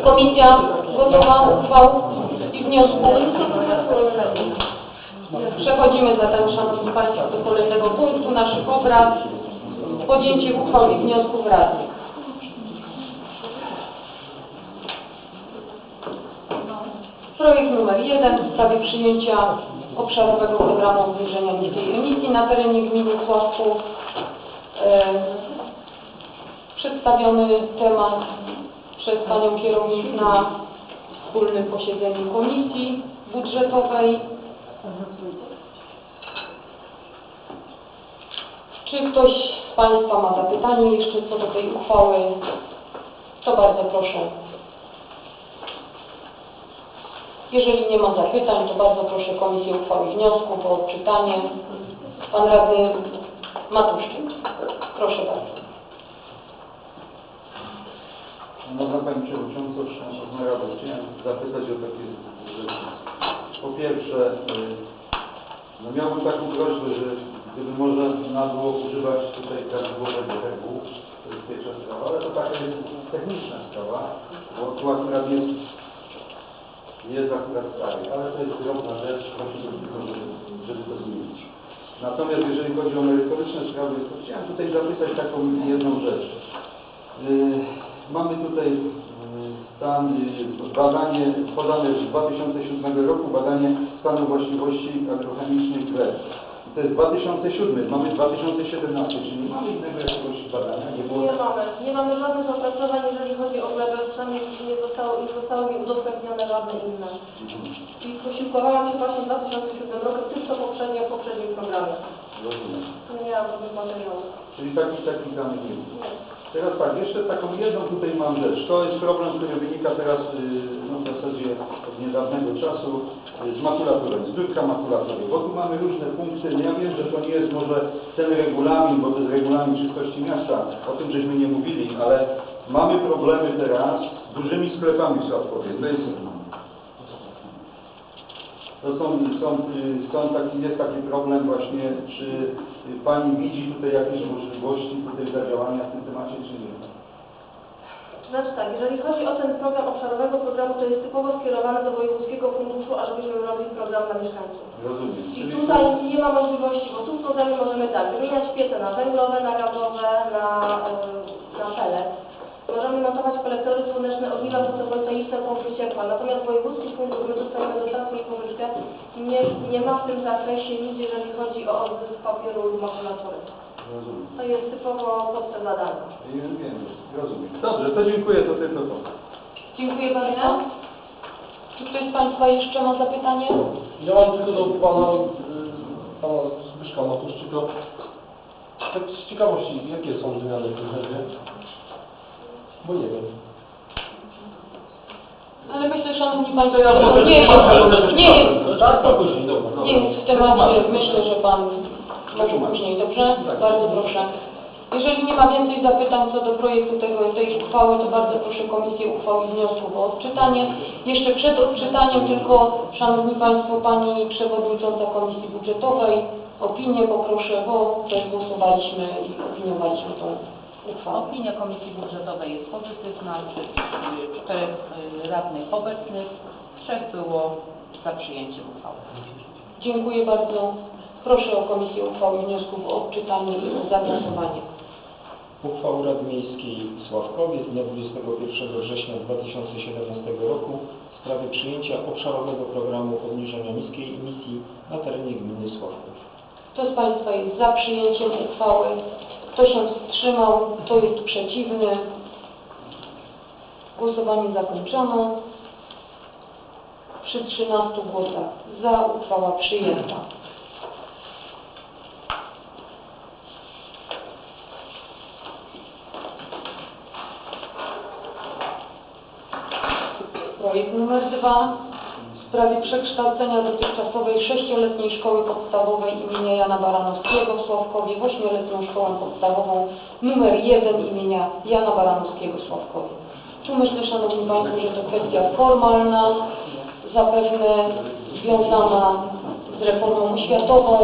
Komisja gotowa uchwał i wniosku. Przechodzimy zatem, Szanowni Państwo, do kolejnego punktu naszych obrad. Podjęcie uchwał i wniosków radnych. Projekt numer 1 w sprawie przyjęcia obszarowego programu obniżenia niskiej emisji na terenie gminy Sławków. Przedstawiony temat przez Panią Kierownik na wspólnym posiedzeniu Komisji Budżetowej. Czy ktoś z Państwa ma zapytanie jeszcze co do tej uchwały? To bardzo proszę. Jeżeli nie ma zapytań, to bardzo proszę Komisję Uchwały i Wniosków o odczytanie. Pan Radny Matuszczyk. Proszę bardzo. Szanowna Pani Przewodnicząca, Szanowna Rado, chciałem zapytać o takie rzeczy. Po pierwsze, miałbym taką prośbę, że gdyby można było używać tutaj prawidłowego reguł, to jest pierwsza sprawa, ale to taka jest techniczna sprawa, bo tu akurat jest akurat stary, ale to jest drobna rzecz, prosiłbym tylko, żeby to zmienić. Natomiast jeżeli chodzi o merytoryczne sprawy, to chciałem tutaj zapytać taką jedną rzecz. Mamy tutaj badanie podane z 2007 roku, badanie stanu właściwości agrochemicznych gleb. To jest 2007, mamy 2017, czyli nie mamy innego jakiegoś badania? Nie mamy żadnych opracowań, jeżeli chodzi o glebę, przynajmniej nie zostały mi udostępnione żadne inne. Czyli posiłkowałam się właśnie w 2007 roku, tylko poprzednio w poprzednim programie. Rozumiem. Nie miałam żadnych materiałów. Czyli takich danych nie było. Teraz tak, jeszcze taką jedną tutaj mam rzecz. To jest problem, który wynika teraz w zasadzie od niedawnego czasu z makulaturą, zbiórka makulatury. Bo tu mamy różne punkty. Ja wiem, że to nie jest może ten regulamin, bo to jest regulamin czystości miasta. O tym żeśmy nie mówili, ale mamy problemy teraz z dużymi sklepami w Sławkowie. Jest taki problem właśnie, czy Pani widzi tutaj jakieś możliwości tutaj zadziałania w tym temacie, czy nie? Znaczy tak, jeżeli chodzi o ten program obszarowego programu, to jest typowo skierowany do wojewódzkiego funduszu, ażebyśmy robili program dla mieszkańców. Rozumiem. I tutaj nie ma możliwości, bo tu w programie możemy tak, wymieniać piece na węglowe, na gazowe, na pellet. Możemy montować kolektory słoneczne, ogniwa fotowoltaiczne, pompy ciepła. Natomiast wojewódzki fundusz, my dostajemy dotację i pożyczkę, nie ma w tym zakresie nic, jeżeli chodzi o odzysk papieru lub makulatury. Rozumiem. To jest typowo podstaw zadania. Wiem, rozumiem. Dobrze, to dziękuję, to tylko to. Dziękuję bardzo. Czy ktoś z Państwa jeszcze ma zapytanie? Ja mam tylko do pana Zbyszka Matuszczyka. Tak z ciekawości, jakie są zmiany w tym herbie? Bo nie wiem. Ale myślę, Szanowni Państwo, nie jest w temacie. Myślę, że Pan może później. Dobrze? Bardzo proszę. Jeżeli nie ma więcej zapytań co do projektu tej uchwały, to bardzo proszę Komisję Uchwał i Wniosków o odczytanie. Jeszcze przed odczytaniem tylko, Szanowni Państwo, Pani Przewodnicząca Komisji Budżetowej, opinię poproszę, bo też głosowaliśmy i opiniowaliśmy tą uchwałę. Opinia Komisji Budżetowej jest pozytywna, 4 radnych obecnych, 3 było za przyjęciem uchwały. Dziękuję bardzo. Proszę o Komisję Uchwał i Wniosków o odczytanie i o zagłosowanie. Uchwała Rady Miejskiej w Sławkowie z dnia 21 września 2017 roku w sprawie przyjęcia obszarowego programu obniżenia niskiej emisji na terenie gminy Sławków. Kto z Państwa jest za przyjęciem uchwały? Kto się wstrzymał? Kto jest przeciwny? Głosowanie zakończono. Przy 13 głosach za uchwała przyjęta. Projekt numer 2 w sprawie przekształcenia dotychczasowej 6-letniej szkoły podstawowej imienia Jana Baranowskiego w Sławkowie w 8-letnią szkołę podstawową numer 1 imienia Jana Baranowskiego w Sławkowie. Tu myślę, Szanowni Państwo, że to kwestia formalna, zapewne związana z reformą oświatową,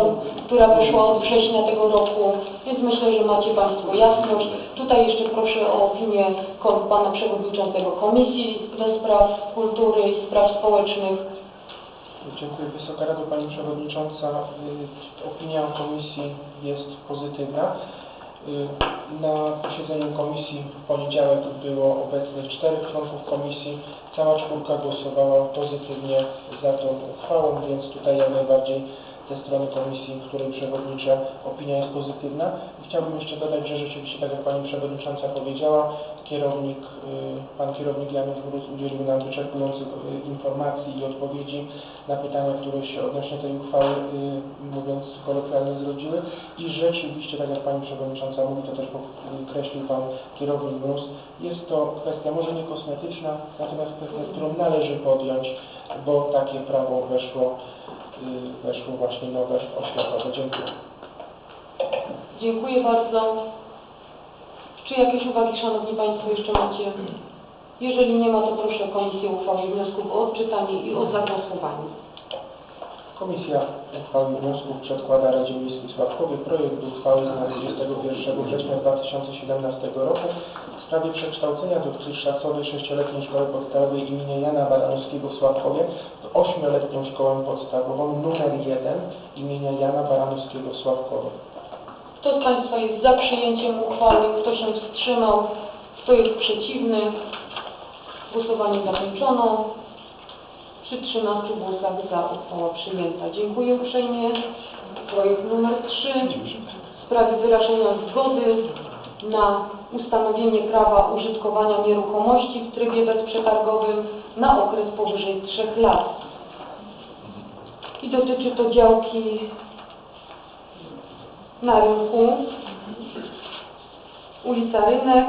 która wyszła od września tego roku, więc myślę, że macie Państwo jasność. Tutaj jeszcze proszę o opinię Pana Przewodniczącego Komisji do Spraw Kultury i Spraw Społecznych. Dziękuję Wysoka Rado, Pani Przewodnicząca. Opinia Komisji jest pozytywna. Na posiedzeniu Komisji w poniedziałek było obecnych 4 członków Komisji. Cała 4 głosowała pozytywnie za tą uchwałą, więc tutaj jak najbardziej ze strony Komisji, której przewodniczę, opinia jest pozytywna. I chciałbym jeszcze dodać, że rzeczywiście, tak jak Pani Przewodnicząca powiedziała, Pan Kierownik Janusz Gruz udzielił nam wyczerpujących informacji i odpowiedzi na pytania, które się odnośnie tej uchwały, mówiąc kolokwialnie, zrodziły. I rzeczywiście, tak jak Pani Przewodnicząca mówi, to też podkreślił Pan Kierownik Gruz, jest to kwestia może nie kosmetyczna, natomiast kwestia, którą należy podjąć, bo takie prawo weszło właśnie nowe oświatowe. Dziękuję. Dziękuję bardzo. Czy jakieś uwagi, Szanowni Państwo, jeszcze macie? Jeżeli nie ma, to proszę Komisję o uchwałę wniosków o odczytanie i o zagłosowanie. Komisja uchwały wniosków przedkłada Radzie Miejskiej Sławkowie projekt uchwały z dnia 21 września 2017 roku w sprawie przekształcenia dotychczasowej 6-letniej szkoły podstawowej imienia Jana Baranowskiego w Sławkowie w 8-letnią szkołę podstawową nr 1 imienia Jana Baranowskiego w Sławkowie. Kto z Państwa jest za przyjęciem uchwały? Kto się wstrzymał? Kto jest przeciwny? Głosowanie zakończono. Przy 13 głosach za uchwała przyjęta. Dziękuję uprzejmie. Projekt numer 3 w sprawie wyrażenia zgody na ustanowienie prawa użytkowania nieruchomości w trybie bezprzetargowym na okres powyżej 3 lat. I dotyczy to działki na rynku, ulica Rynek.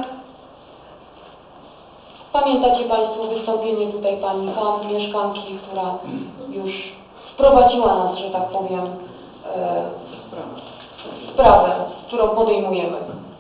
Pamiętacie Państwo wystąpienie tutaj Pani mieszkanki, która już wprowadziła nas, że tak powiem, sprawę, którą podejmujemy.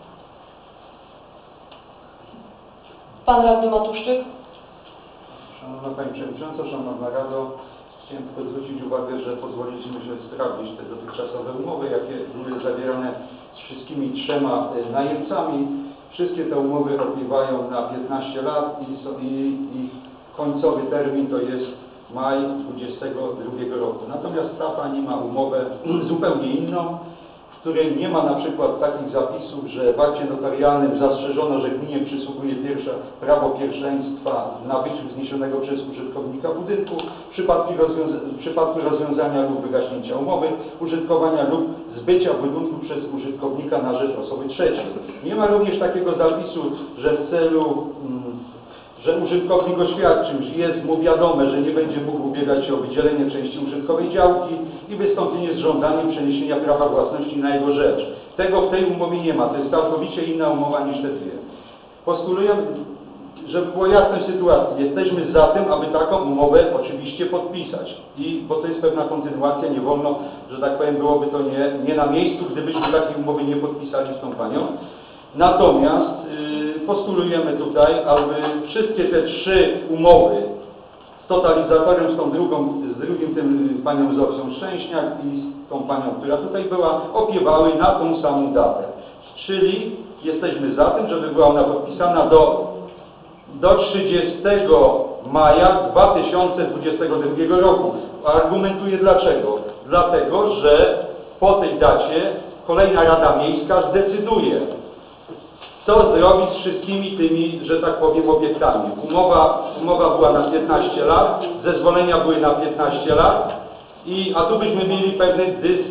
Pan Radny Matuszczyk. Szanowna Pani Przewodnicząca, Szanowna Rado, chciałem tylko zwrócić uwagę, że pozwoliliśmy się sprawdzić te dotychczasowe umowy, jakie były zawierane z wszystkimi 3 najemcami. Wszystkie te umowy opiewają na 15 lat i końcowy termin to jest maj 2022 roku. Natomiast ta Pani ma umowę zupełnie inną, w której nie ma na przykład takich zapisów, że w akcie notarialnym zastrzeżono, że gminie przysługuje prawo pierwszeństwa w nabyciu zniesionego przez użytkownika budynku w przypadku rozwiązania lub wygaśnięcia umowy użytkowania lub zbycia budynku przez użytkownika na rzecz osoby trzeciej. Nie ma również takiego zapisu, że w celu że użytkownik oświadczył, że jest mu wiadome, że nie będzie mógł ubiegać się o wydzielenie części użytkowej działki i wystąpienie z żądaniem przeniesienia prawa własności na jego rzecz. Tego w tej umowie nie ma, to jest całkowicie inna umowa niż te dwie. Postulujemy, żeby była jasność sytuacji, jesteśmy za tym, aby taką umowę oczywiście podpisać. Bo to jest pewna kontynuacja, nie wolno, że tak powiem, byłoby to nie na miejscu, gdybyśmy takiej umowy nie podpisali z tą Panią. Natomiast postulujemy tutaj, aby wszystkie te 3 umowy z totalizatorem, z tą drugim tym Panią Zofją Szczęśniak i z tą Panią, która tutaj była, opiewały na tą samą datę. Czyli jesteśmy za tym, żeby była ona podpisana do 30 maja 2022 roku. Argumentuję dlaczego? Dlatego, że po tej dacie kolejna Rada Miejska zdecyduje, co zrobić z wszystkimi tymi, że tak powiem, obiektami. Umowa była na 15 lat, zezwolenia były na 15 lat, a tu byśmy mieli pewny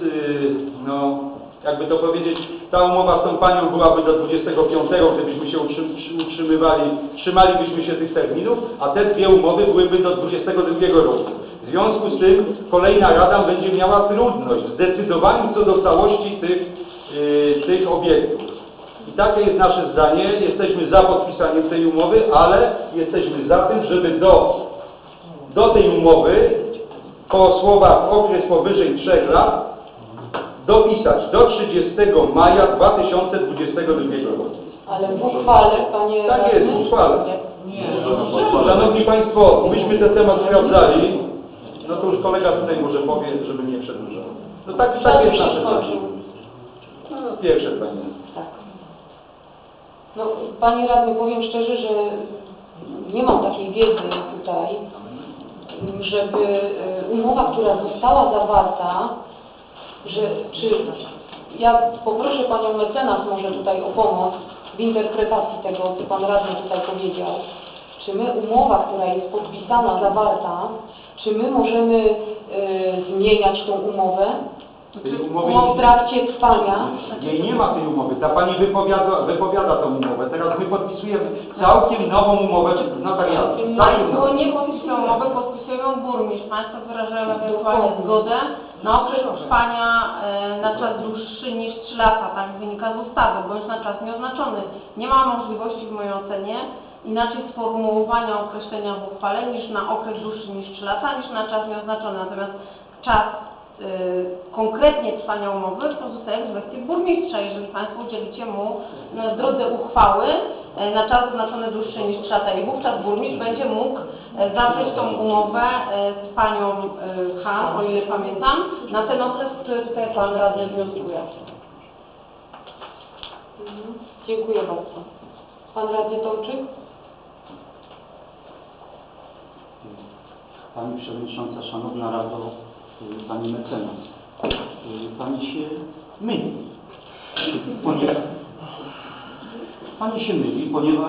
jakby to powiedzieć, ta umowa z tą Panią byłaby do 25, gdybyśmy się trzymalibyśmy się tych terminów, a te 2 umowy byłyby do 22 roku. W związku z tym kolejna Rada będzie miała trudność w zdecydowaniu co do całości tych obiektów. I takie jest nasze zdanie, jesteśmy za podpisaniem tej umowy, ale jesteśmy za tym, żeby do tej umowy po słowach okres powyżej 3 lat dopisać do 30 maja 2022 roku. Ale w uchwale, Panie Tak jest, Radny? w uchwale. Nie. Szanowni Państwo, myśmy ten temat sprawdzali, no to już kolega tutaj może powie, żeby nie przedłużał. To tak Czas jest się nasze skończył. zdanie. No, pierwsze zdanie. Tak. No, Panie Radny, powiem szczerze, że nie mam takiej wiedzy tutaj, żeby umowa, która została zawarta, czy ja poproszę Panią mecenas może tutaj o pomoc w interpretacji tego, co Pan Radny tutaj powiedział. Czy my umowa, która jest podpisana, zawarta, czy my możemy zmieniać tą umowę Tej umowy w trakcie trwania? nie ma tej umowy. Ta pani wypowiada tą umowę. Teraz my podpisujemy całkiem nową umowę z notariatem. Państwo nie podpisują umowy, podpisują burmistrz. Państwo wyrażają ewentualnie zgodę na okres trwania na czas dłuższy niż 3 lata, tak wynika z ustawy, bądź na czas nieoznaczony. Nie ma możliwości w mojej ocenie inaczej sformułowania określenia w uchwale niż na okres dłuższy niż 3 lata, niż na czas nieoznaczony. Natomiast czas konkretnie trwania umowy pozostaje w gestii burmistrza, jeżeli Państwo udzielicie mu w drodze uchwały na czas oznaczony dłuższy niż 3 lata i wówczas burmistrz będzie mógł zawrzeć tą umowę z Panią Han, o ile pamiętam, na ten okres, który tutaj Pan Radny wnioskuje. Dziękuję bardzo. Pan Radny Tomczyk? Pani Przewodnicząca, Szanowna Rado, Pani Mecenas, Pani się myli. Pani się myli,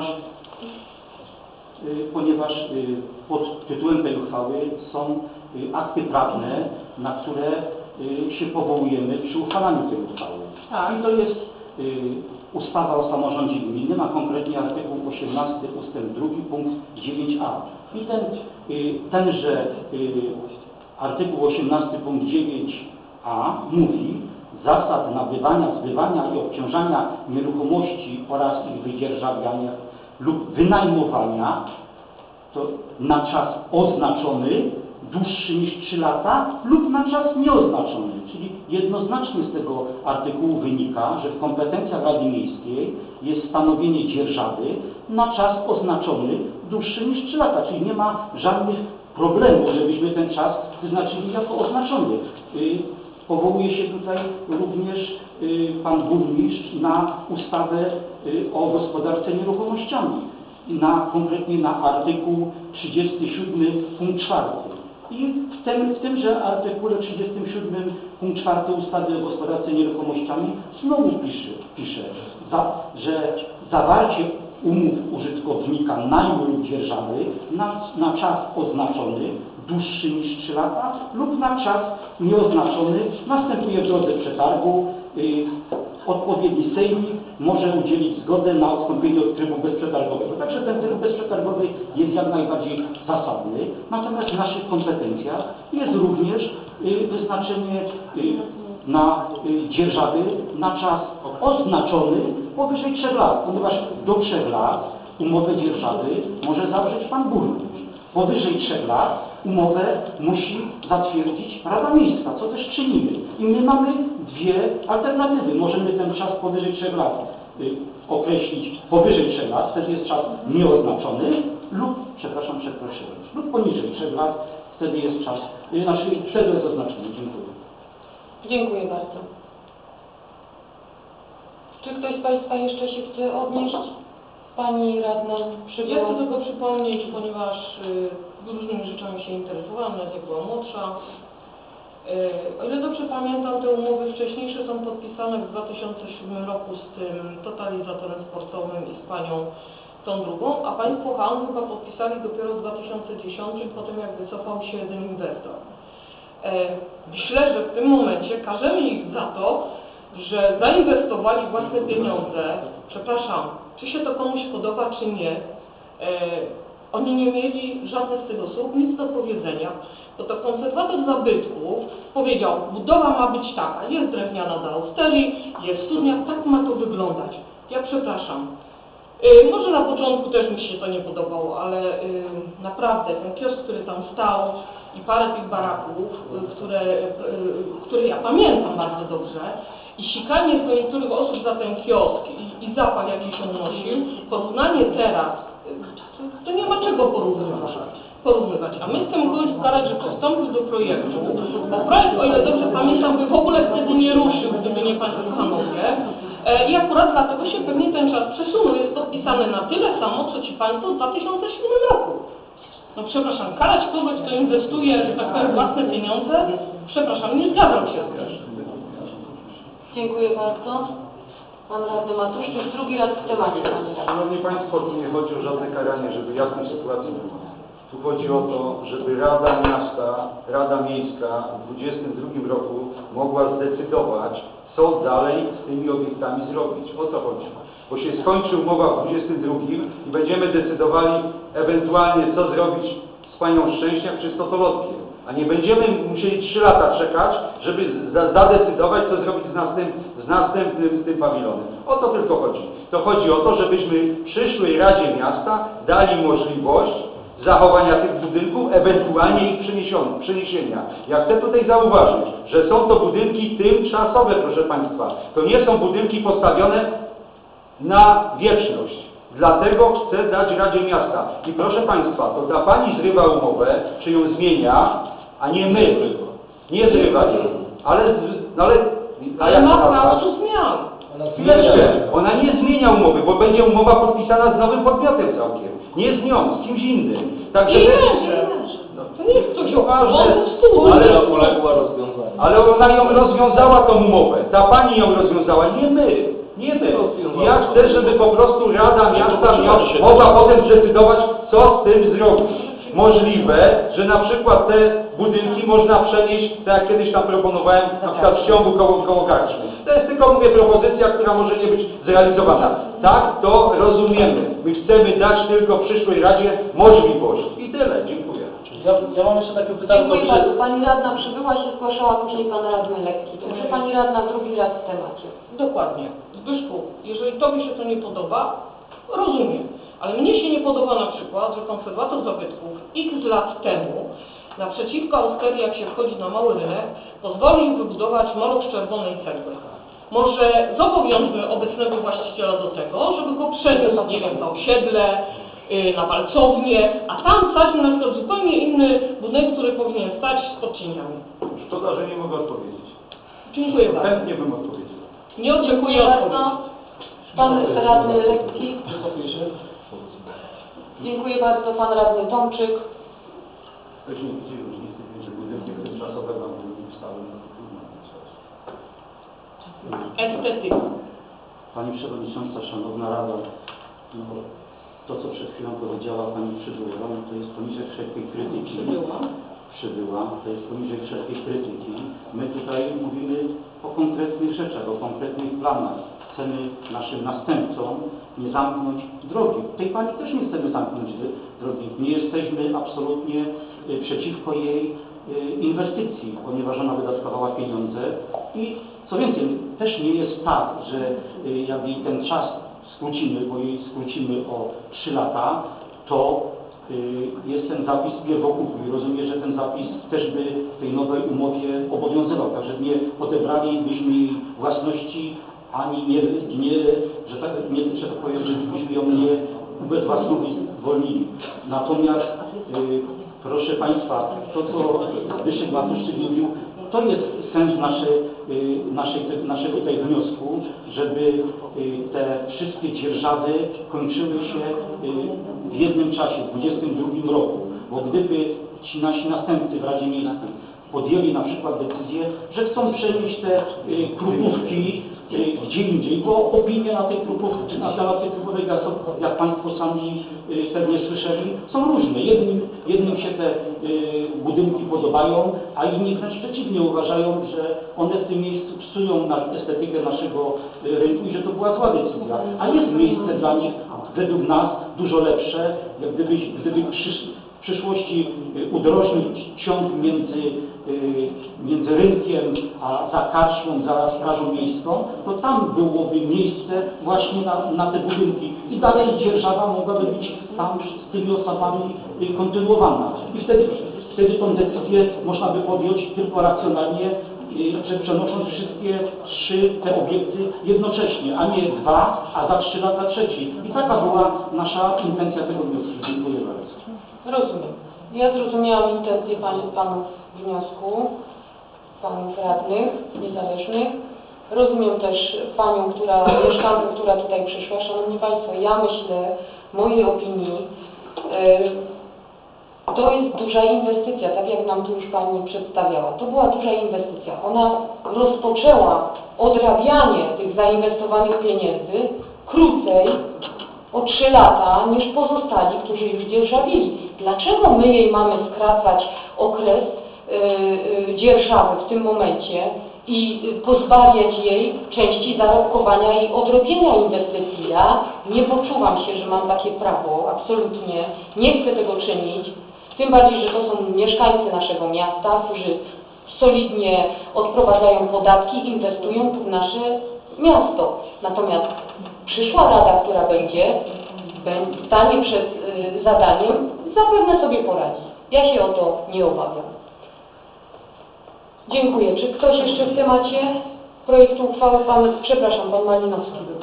ponieważ pod tytułem tej uchwały są akty prawne, na które się powołujemy przy uchwalaniu tej uchwały. Tak. I to jest ustawa o samorządzie gminnym, a konkretnie artykuł 18 ustęp 2 punkt 9a. I tenże artykuł 18 punkt 9a mówi: zasad nabywania, zbywania i obciążania nieruchomości oraz ich wydzierżawiania lub wynajmowania to na czas oznaczony dłuższy niż 3 lata lub na czas nieoznaczony. Czyli jednoznacznie z tego artykułu wynika, że w kompetencjach Rady Miejskiej jest stanowienie dzierżawy na czas oznaczony dłuższy niż 3 lata, czyli nie ma żadnych problemów, żebyśmy ten czas wyznaczyli jako oznaczony. Powołuje się tutaj również Pan Burmistrz na ustawę o gospodarce nieruchomościami, konkretnie na artykuł 37 punkt 4. I w tymże artykule 37 punkt 4 ustawy o gospodarce nieruchomościami znowu pisze, że zawarcie umów użytkownika najmu lub dzierżawy na czas oznaczony dłuższy niż 3 lata lub na czas nieoznaczony następuje w drodze przetargu. Odpowiedni sejmik może udzielić zgodę na odstąpienie od trybu bezprzetargowego. Także ten tryb bezprzetargowy jest jak najbardziej zasadny. Natomiast w naszych kompetencjach jest również wyznaczenie na dzierżawy na czas oznaczony powyżej 3 lat, ponieważ do 3 lat umowę dzierżawy może zawrzeć Pan Burmistrz. Powyżej 3 lat umowę musi zatwierdzić Rada Miejska, co też czynimy. I my mamy dwie alternatywy. Możemy ten czas powyżej 3 lat określić powyżej 3 lat, wtedy jest czas nieoznaczony, lub poniżej 3 lat, wtedy jest czas, wtedy jest oznaczony. Dziękuję. Dziękuję bardzo. Czy ktoś z Państwa jeszcze się chce odnieść? Pani Radna Ja chcę tylko przypomnieć, ponieważ różnymi rzeczami się interesowałam, nawet jak była młodsza. O ile dobrze pamiętam, te umowy wcześniejsze są podpisane w 2007 roku z tym totalizatorem sportowym i z panią tą drugą, a Państwo Han chyba podpisali dopiero w 2010, potem jak wycofał się jeden inwestor. Myślę, że w tym momencie każemy ich za to, że zainwestowali własne pieniądze. Przepraszam, czy się to komuś podoba, czy nie. Oni nie mieli żadnych z tych osób nic do powiedzenia, bo to konserwator zabytków powiedział, budowa ma być taka, jest drewniana do austerii, jest studnia, tak ma to wyglądać. Ja przepraszam. Może na początku też mi się to nie podobało, ale naprawdę ten kiosk, który tam stał i parę tych baraków, które ja pamiętam bardzo dobrze, i sikanie z niektórych osób za ten kiosk i zapach, jaki się unosił, porównanie teraz, to nie ma czego porównywać. porównywać. A my chcemy kogoś starać, że przystąpił do projektu, bo projekt, o ile dobrze pamiętam, by w ogóle wtedy nie ruszył, gdyby nie Państwo panowie. I akurat dlatego się pewnie ten czas przesunął. Jest podpisany na tyle samo, co Ci Państwo w 2007 roku. No przepraszam, karać kogoś, kto inwestuje, że tak powiem, własne pieniądze, przepraszam, nie zgadzam się z tym. Dziękuję bardzo. Pan radny Matuszczyk, drugi raz w temacie, panie radny. Szanowni Państwo, tu nie chodzi o żadne karanie, żeby jasnej sytuacji było. Tu chodzi o to, żeby Rada Miasta, Rada Miejska w 2022 roku mogła zdecydować, co dalej z tymi obiektami zrobić. O co chodzi? Bo się skończy umowa w 2022 i będziemy decydowali ewentualnie, co zrobić z Panią Szczęśniak czy z Totolotkiem. A nie będziemy musieli 3 lata czekać, żeby zadecydować, co zrobić z następnym tym pawilonem. O to tylko chodzi. To chodzi o to, żebyśmy przyszłej Radzie Miasta dali możliwość zachowania tych budynków, ewentualnie ich przeniesienia. Ja chcę tutaj zauważyć, że są to budynki tymczasowe, proszę Państwa. To nie są budynki postawione na wieczność. Dlatego chcę dać Radzie Miasta. I proszę Państwa, to ta Pani zrywa umowę, czy ją zmienia, a nie my. Nie zrywa jej. Ale ma prawo do zmian. Chwileczkę, ona nie zmienia umowy, bo będzie umowa podpisana z nowym podmiotem całkiem. Nie z nią, z kimś innym. Także To nie jest coś ważne, rozwiązaniu. ale ona ją rozwiązała tą umowę. Ta Pani ją rozwiązała, nie my. Nie my. Ja chcę, żeby po prostu Rada Miasta mogła potem zdecydować, co z tym zrobić. Możliwe, że na przykład te budynki można przenieść, tak jak kiedyś tam proponowałem, na przykład w ciągu koło karczmy. To jest tylko, mówię, propozycja, która może nie być zrealizowana. Tak, to rozumiemy. My chcemy dać tylko przyszłej Radzie możliwość. I tyle. Dziękuję. Ja mam jeszcze takie pytanie. Dziękuję bardzo. Pani radna przybyła, się zgłaszała, później pan radny Lekki. Także pani radna drugi raz w temacie. Dokładnie. Zbyszku, jeżeli Tobie się to nie podoba, rozumiem. Ale mnie się nie podoba na przykład, że konserwator zabytków x lat temu naprzeciwko Austerii, jak się wchodzi na mały rynek, pozwolił wybudować moloch z czerwonej cegły. Może zobowiążmy obecnego właściciela do tego, żeby go przeniósł, nie wiem, na osiedle, na walcownię, a tam wsadził na przykład zupełnie inny budynek, który powinien stać z podcieniami. Szkoda, że nie mogę odpowiedzieć. Dziękuję bardzo. Chętnie bym odpowiedział. Nie oczekuję odpowiedzi. Pan radny Lekki. Dziękuję bardzo. Pan radny Tomczyk. Też nie widzi różnicy między budynkiem tymczasowym a budynkiem stałym. Estetyka. Pani Przewodnicząca, Szanowna Rado, no, to co przed chwilą powiedziała Pani Przybyła, no to jest poniżej wszelkiej krytyki. Przybyła, to jest poniżej wszelkiej krytyki. My tutaj mówimy o konkretnych rzeczach, o konkretnych planach. Chcemy naszym następcom nie zamknąć drogi. Tej Pani też nie chcemy zamknąć drogi. Nie jesteśmy absolutnie przeciwko jej inwestycji, ponieważ ona wydatkowała pieniądze i co więcej, też nie jest tak, że jak jej ten czas skrócimy, bo jej skrócimy o 3 lata, to jest ten zapis pierwokupu i rozumiem, że ten zapis też by w tej nowej umowie obowiązywał, także nie odebralibyśmy jej własności, ani że tak powiem, że byśmy ją nie ubezwłasnowolnili. Natomiast proszę Państwa, to co Zbyszek Matuszczyk mówił, to jest sens naszego tutaj wniosku, żeby te wszystkie dzierżawy kończyły się w jednym czasie, w 2022 roku. Bo gdyby ci nasi następcy w Radzie Miejskiej podjęli na przykład decyzję, że chcą przenieść te krupówki gdzie indziej, bo opinie na tej krupówce, czy na temat tej krupówek, jak Państwo sami pewnie słyszeli, są różne. Jednym się te budynki podobają, a inni wręcz przeciwnie uważają, że one w tym miejscu psują estetykę naszego rynku i że to była zła decyzja. A jest miejsce dla nich, według nas, dużo lepsze, jak gdyby w przyszłości udrożnić ciąg między rynkiem a za karczmą, za strażą miejską, to tam byłoby miejsce właśnie na te budynki i dalej dzierżawa mogłaby być tam z tymi osobami kontynuowana. I wtedy tą decyzję można by podjąć tylko racjonalnie, przenosząc wszystkie 3 te obiekty jednocześnie, a nie 2, a za 3 lata trzeci. I taka była nasza intencja tego wniosku. Dziękuję bardzo. Rozumiem. Ja zrozumiałam intencje panów wniosku, panów radnych niezależnych. Rozumiem też panią, mieszkankę, która tutaj przyszła. Szanowni Państwo, ja myślę, w mojej opinii, to jest duża inwestycja, tak jak nam tu już Pani przedstawiała. To była duża inwestycja. Ona rozpoczęła odrabianie tych zainwestowanych pieniędzy krócej o 3 lata niż pozostali, którzy już dzierżawili. Dlaczego my jej mamy skracać okres dzierżawy w tym momencie i pozbawiać jej części zarobkowania i odrobienia inwestycji? Ja nie poczuwam się, że mam takie prawo, absolutnie. Nie chcę tego czynić. Tym bardziej, że to są mieszkańcy naszego miasta, którzy solidnie odprowadzają podatki, inwestują w nasze miasto. Natomiast przyszła rada, która stanie przed zadaniem, zapewne sobie poradzi. Ja się o to nie obawiam. Dziękuję. Czy ktoś jeszcze w temacie projektu uchwały? Pan Malinowski był.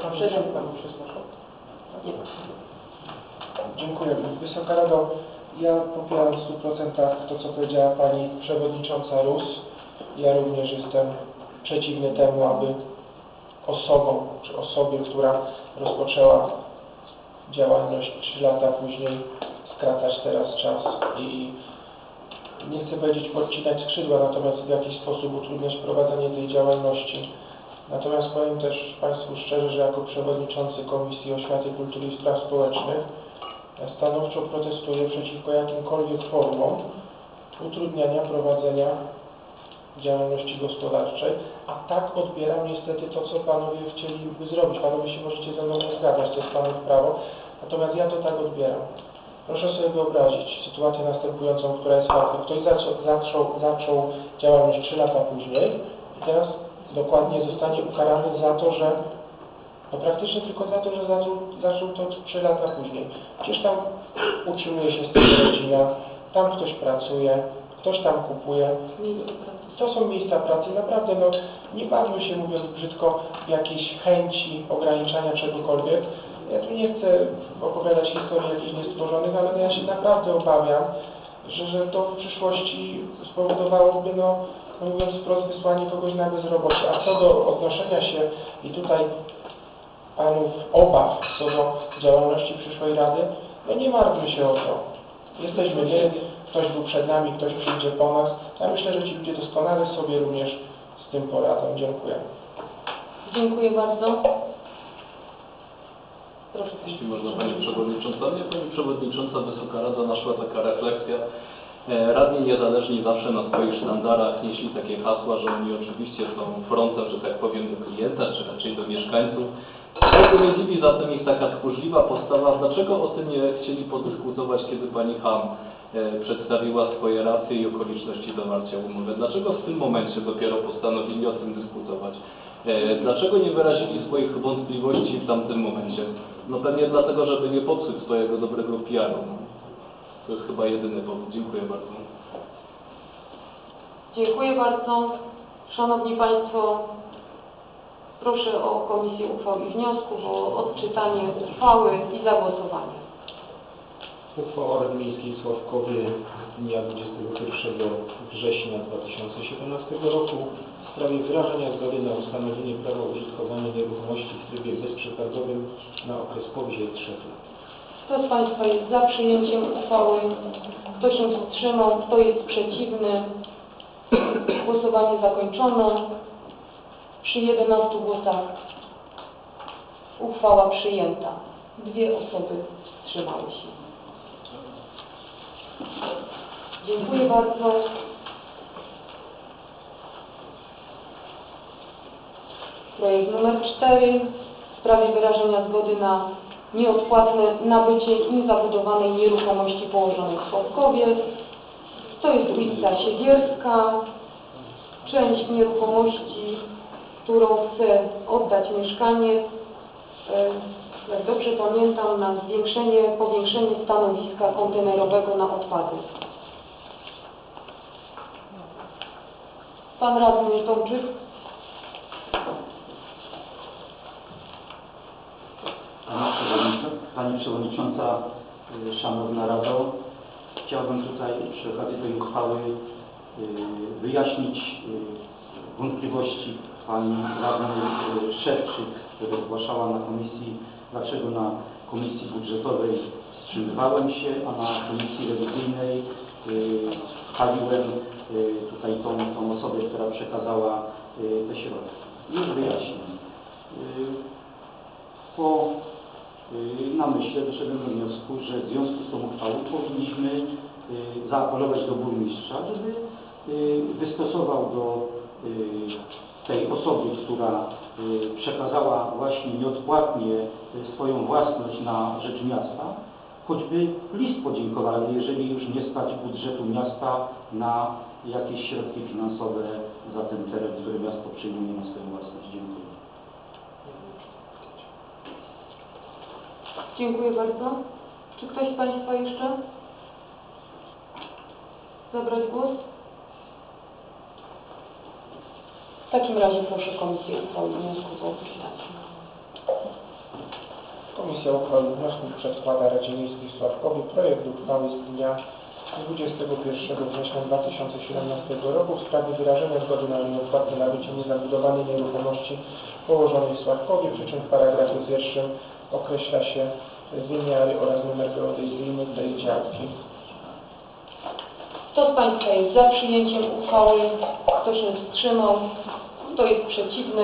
Nie. Dziękuję. Wysoka Rado, ja popieram w 100% to, co powiedziała Pani Przewodnicząca Rus. Ja również jestem przeciwny temu, aby osobie, która rozpoczęła działalność 3 lata później, skracać teraz czas i nie chcę powiedzieć podcinać skrzydła, natomiast w jakiś sposób utrudniać prowadzenie tej działalności. Natomiast powiem też Państwu szczerze, że jako przewodniczący Komisji Oświaty, Kultury i Spraw Społecznych stanowczo protestuję przeciwko jakimkolwiek formom utrudniania prowadzenia działalności gospodarczej, a tak odbieram niestety to, co Panowie chcieliby zrobić. Panowie się możecie ze mną nie zgadzać, to jest Panów prawo, natomiast ja to tak odbieram. Proszę sobie wyobrazić sytuację następującą, która jest faktem. Ktoś zaczął działalność 3 lata później i teraz dokładnie zostanie ukarany za to, że praktycznie tylko za to, że zaczął to 3 lata później. Gdzieś tam utrzymuje się z tego rodzina, tam ktoś pracuje, ktoś tam kupuje. To są miejsca pracy. Naprawdę, nie bawmy się, mówiąc brzydko, w jakiejś chęci ograniczania czegokolwiek. Ja tu nie chcę opowiadać historii jakichś niestworzonych, ale ja się naprawdę obawiam, że to w przyszłości spowodowałoby, mówiąc wprost, wysłanie kogoś na bezrobocie. A co do odnoszenia się i tutaj Panów obaw co do działalności przyszłej Rady, nie martwmy się o to. Jesteśmy my, ktoś był przed nami, ktoś przyjdzie po nas. Ja myślę, że ci ludzie doskonale sobie również z tym poradzą. Dziękuję. Dziękuję bardzo. Proszę. Jeśli można Pani Przewodnicząca. Nie, Pani Przewodnicząca, Wysoka Rada, naszła taka refleksja. Radni niezależni zawsze na swoich sztandarach nieśli takie hasła, że oni oczywiście są frontem, że tak powiem, do klienta, czy raczej do mieszkańców. Bardzo mnie dziwi zatem ich taka tchórzliwa postawa. Dlaczego o tym nie chcieli podyskutować, kiedy Pani Ham przedstawiła swoje racje i okoliczności zawarcia umowy? Dlaczego w tym momencie dopiero postanowili o tym dyskutować? Dlaczego nie wyrazili swoich wątpliwości w tamtym momencie? Pewnie dlatego, żeby nie popsuć swojego dobrego PR-u. To jest chyba jedyny powód. Dziękuję bardzo. Dziękuję bardzo. Szanowni Państwo, proszę o Komisję Uchwał i Wniosków, o odczytanie uchwały i zagłosowanie. Uchwała Rady Miejskiej w Sławkowie z dnia 21 września 2017 roku w sprawie wyrażenia zgody na ustanowienie prawa użytkowania nieruchomości w trybie bezprzetargowym na okres powyżej 3 lat. Kto z Państwa jest za przyjęciem uchwały? Kto się wstrzymał? Kto jest przeciwny? Głosowanie zakończono. Przy 11 głosach uchwała przyjęta. 2 osoby wstrzymały się. Dziękuję bardzo. Projekt numer 4 w sprawie wyrażenia zgody na nieodpłatne nabycie im zabudowanej nieruchomości położonej w Sławkowie. To jest ulica Siewierska, część nieruchomości, którą chce oddać mieszkaniec, jak dobrze pamiętam, na powiększenie stanowiska kontenerowego na odpady. Pan radny Tomczyk. Pani Przewodnicząca, Szanowna Rado, chciałbym tutaj przy okazji tej uchwały wyjaśnić wątpliwości pani radnej Szewczyk, która zgłaszała na komisji, dlaczego na komisji budżetowej wstrzymywałem się, a na komisji rewizyjnej chwaliłem tutaj tą osobę, która przekazała te środki. Już wyjaśnię. Po namyśle doszedłem do wniosku, że w związku z tą uchwałą powinniśmy zaapelować do burmistrza, żeby wystosował do tej osoby, która przekazała właśnie nieodpłatnie swoją własność na rzecz miasta, choćby list podziękowany, jeżeli już nie stać budżetu miasta na jakieś środki finansowe za ten teren, który miasto przyjmuje na swoją własność. Dziękuję. Dziękuję bardzo. Czy ktoś z Państwa jeszcze zabrać głos? W takim razie proszę Komisję uchwały wniosku o odczytanie. Komisja uchwały wniosku przedkłada Radzie Miejskiej w Sławkowie projekt uchwały z dnia 21 września 2017 roku w sprawie wyrażenia zgody na nieodpłatne nabycie niezabudowanej nieruchomości położonej w Sławkowie, przy czym w paragrafie pierwszym określa się wymiary oraz numer geodezyjny tej działki. Kto z Państwa jest za przyjęciem uchwały? Kto się wstrzymał? Kto jest przeciwny?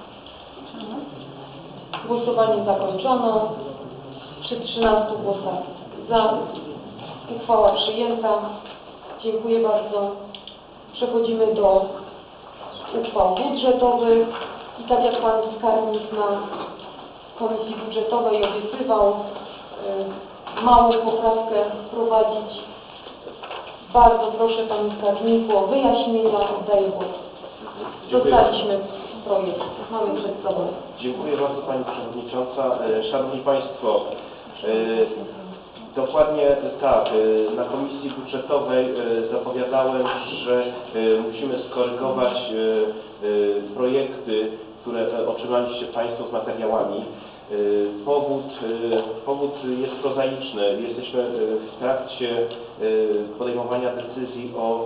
Głosowanie zakończono. Przy 13 głosach za. Uchwała przyjęta. Dziękuję bardzo. Przechodzimy do uchwał budżetowych. I tak jak Pan Skarbnik na Komisji Budżetowej obiecywał, małą poprawkę wprowadzić. Bardzo proszę Panie Skarbniku o wyjaśnienia. Oddaję głos. Dostaliśmy projekt. Mamy przed sobą. Dziękuję bardzo Pani Przewodnicząca. Szanowni Państwo, dokładnie tak, na Komisji Budżetowej zapowiadałem, że musimy skorygować projekty, które otrzymaliście Państwo z materiałami. Powód jest prozaiczny. Jesteśmy w trakcie podejmowania decyzji o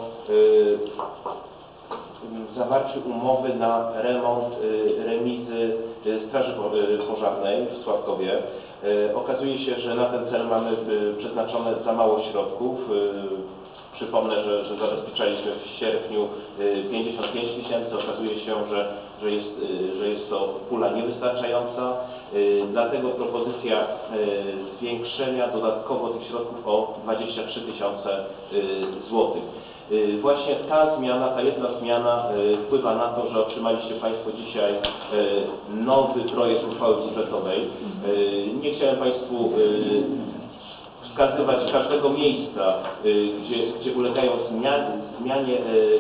zawarciu umowy na remont remizy Straży Pożarnej w Sławkowie. Okazuje się, że na ten cel mamy przeznaczone za mało środków. Przypomnę, że zabezpieczaliśmy w sierpniu 55 000. Okazuje się, że jest to pula niewystarczająca. Dlatego propozycja zwiększenia dodatkowo tych środków o 23 000 złotych. Właśnie ta zmiana, ta jedna zmiana wpływa na to, że otrzymaliście Państwo dzisiaj nowy projekt uchwały budżetowej. Nie chciałem Państwu wskazywać każdego miejsca, gdzie ulegają zmianie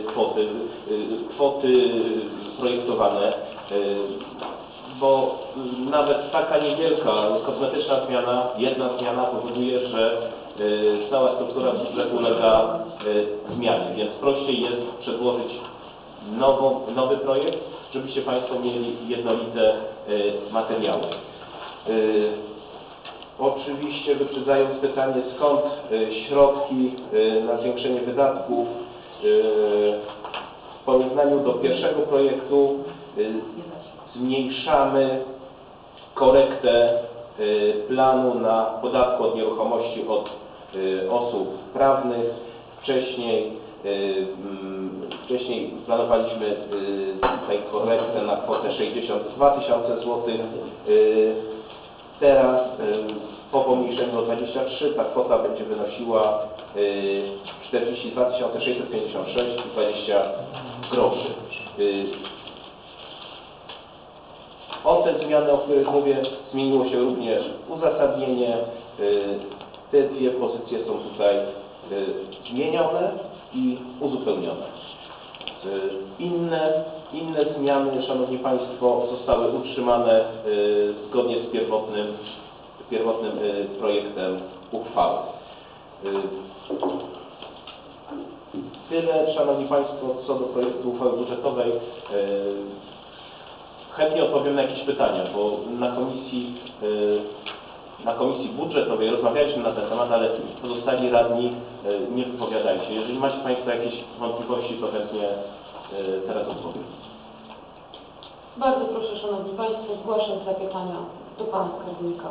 kwoty projektowane, bo nawet taka niewielka, kosmetyczna zmiana, jedna zmiana powoduje, że cała struktura budżetu ulega zmianie, więc prościej jest przedłożyć nowy projekt, żebyście Państwo mieli jednolite materiały. Oczywiście wyprzedzając pytanie, skąd środki na zwiększenie wydatków, w porównaniu do pierwszego projektu zmniejszamy korektę planu na podatku od nieruchomości od osób prawnych. Wcześniej planowaliśmy tutaj korektę na kwotę 62 000 złotych. Teraz po pomniejszeniu o 23 ta kwota będzie wynosiła 42 656,20 groszy. O te zmiany, o których mówię, zmieniło się również uzasadnienie. Te dwie pozycje są tutaj zmienione i uzupełnione. Inne zmiany, Szanowni Państwo, zostały utrzymane zgodnie z pierwotnym projektem uchwały. Tyle, Szanowni Państwo, co do projektu uchwały budżetowej. Chętnie odpowiem na jakieś pytania, bo na komisji na Komisji Budżetowej rozmawialiśmy na ten temat, ale pozostali radni nie wypowiadali się. Jeżeli macie Państwo jakieś wątpliwości, to chętnie teraz odpowiem. Bardzo proszę, Szanowni Państwo, zgłaszam zapytania do Pana Skarbnika.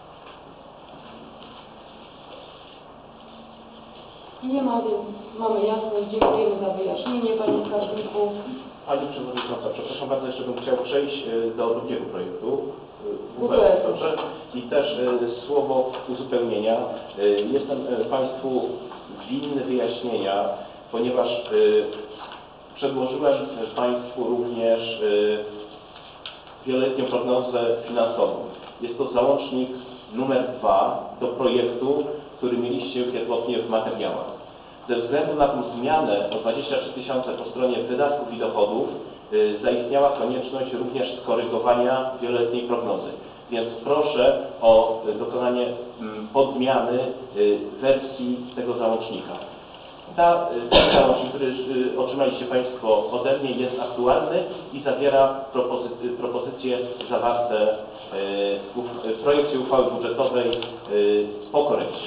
Nie ma, więc mamy jasność. Dziękujemy za wyjaśnienie, Panie Skarbniku. Pani Przewodnicząca, przepraszam bardzo, jeszcze bym chciał przejść do drugiego projektu. Dobrze. I też słowo uzupełnienia. Jestem Państwu winny wyjaśnienia, ponieważ przedłożyłem Państwu również wieloletnią prognozę finansową. Jest to załącznik numer 2 do projektu, który mieliście pierwotnie w materiałach. Ze względu na tę zmianę o 23 000 po stronie wydatków i dochodów zaistniała konieczność również skorygowania wieloletniej prognozy. Więc proszę o dokonanie podmiany wersji tego załącznika. Ten załącznik, który otrzymaliście Państwo ode mnie, jest aktualny i zawiera propozycje zawarte w projekcie uchwały budżetowej po korekcie.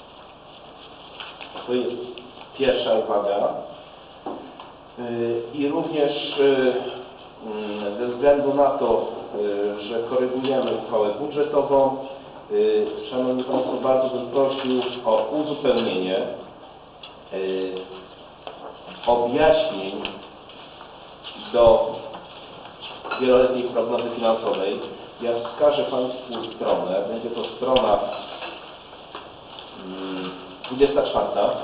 To jest pierwsza uwaga. I również ze względu na to, że korygujemy uchwałę budżetową, Szanowni Państwo, bardzo bym prosił o uzupełnienie objaśnień do wieloletniej prognozy finansowej. Ja wskażę Państwu stronę. Będzie to strona 24.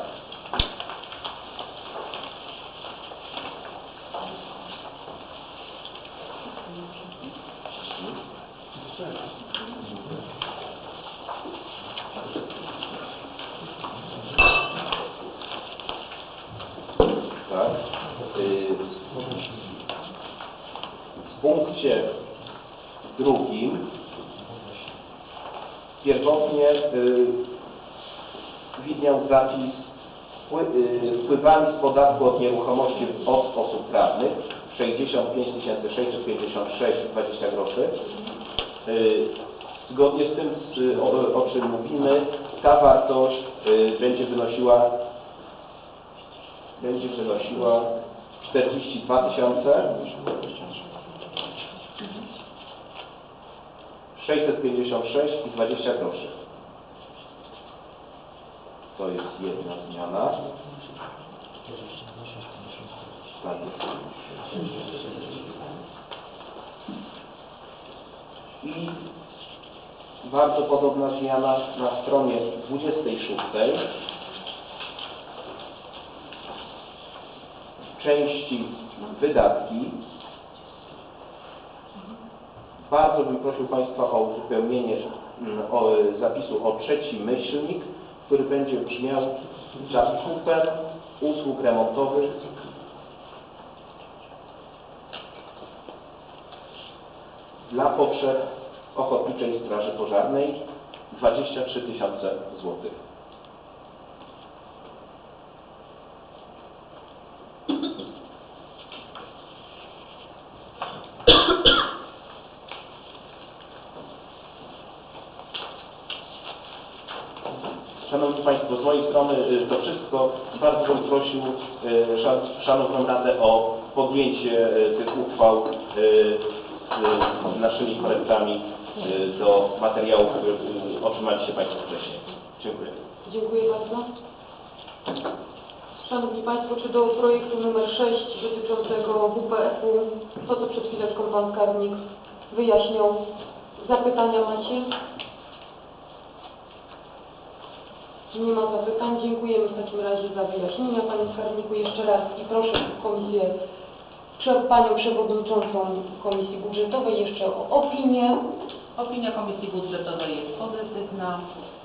Tak. W punkcie drugim pierwotnie widniał zapis wpływami z podatku od nieruchomości od osób prawnych 65 656,20 groszy. Zgodnie z tym, o czym mówimy, ta wartość będzie wynosiła 42 656,20 groszy. To jest jedna zmiana. I bardzo podobna zmiana na stronie 26. Części wydatki. Bardzo bym prosił Państwa o uzupełnienie zapisu o trzeci myślnik, który będzie brzmiał: zakupem usług remontowych dla potrzeb Ochotniczej Straży Pożarnej 23 000 złotych. Szanowni Państwo, z mojej strony to wszystko. Bardzo bym prosił Szanowną Radę o podjęcie tych uchwał z naszymi korektami do materiałów, które otrzymaliście Państwo wcześniej. Dziękuję. Dziękuję bardzo. Szanowni Państwo, czy do projektu numer 6 dotyczącego WPF-u, to co przed chwileczką Pan Skarbnik wyjaśniał, zapytania macie? Nie ma zapytań. Dziękujemy w takim razie za wyjaśnienia. Panie Skarbniku, jeszcze raz i proszę Komisję, Panią Przewodniczącą Komisji Budżetowej jeszcze o opinię. Opinia Komisji Budżetowej jest pozytywna.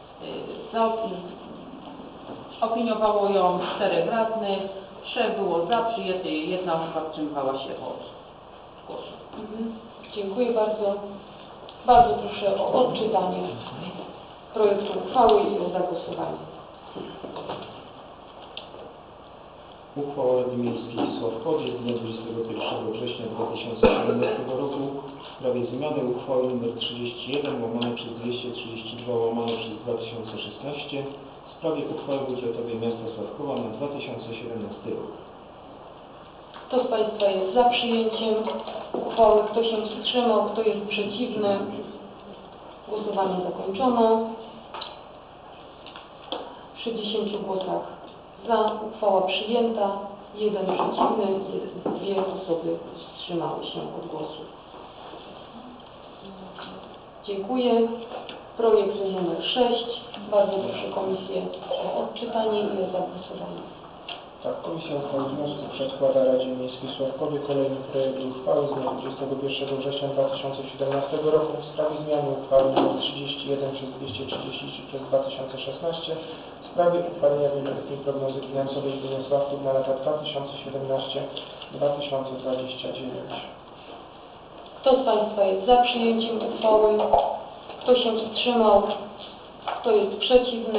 Opiniowało ją 4 radnych, 3 było za, przyjęte, 1 osoba wstrzymywała się od głosu. Dziękuję bardzo. Bardzo proszę o odczytanie projektu uchwały i o zagłosowanie. Uchwała Rady Miejskiej w Sławkowie z dnia 21 września 2017 roku w sprawie zmiany uchwały nr 31/232/2016 w sprawie uchwały budżetowej miasta Sławkowa na 2017 rok. Kto z Państwa jest za przyjęciem uchwały? Kto się wstrzymał? Kto jest przeciwny? Głosowanie zakończono. Przy 10 głosach za uchwała przyjęta, 1 przeciwny, 2 osoby wstrzymały się od głosu. Dziękuję. Projekt numer 6. Bardzo proszę Komisję o odczytanie i o zagłosowanie. Tak, Komisja Uchwały Wniosku przedkłada Radzie Miejskiej w Sławkowie kolejny projekt uchwały z dnia 21 września 2017 roku w sprawie zmiany uchwały nr 31 przez 233 przez 2016 w sprawie uchwalenia wieloletniej prognozy finansowej Wieniawsławków na lata 2017-2029. Kto z Państwa jest za przyjęciem uchwały? Kto się wstrzymał? Kto jest przeciwny?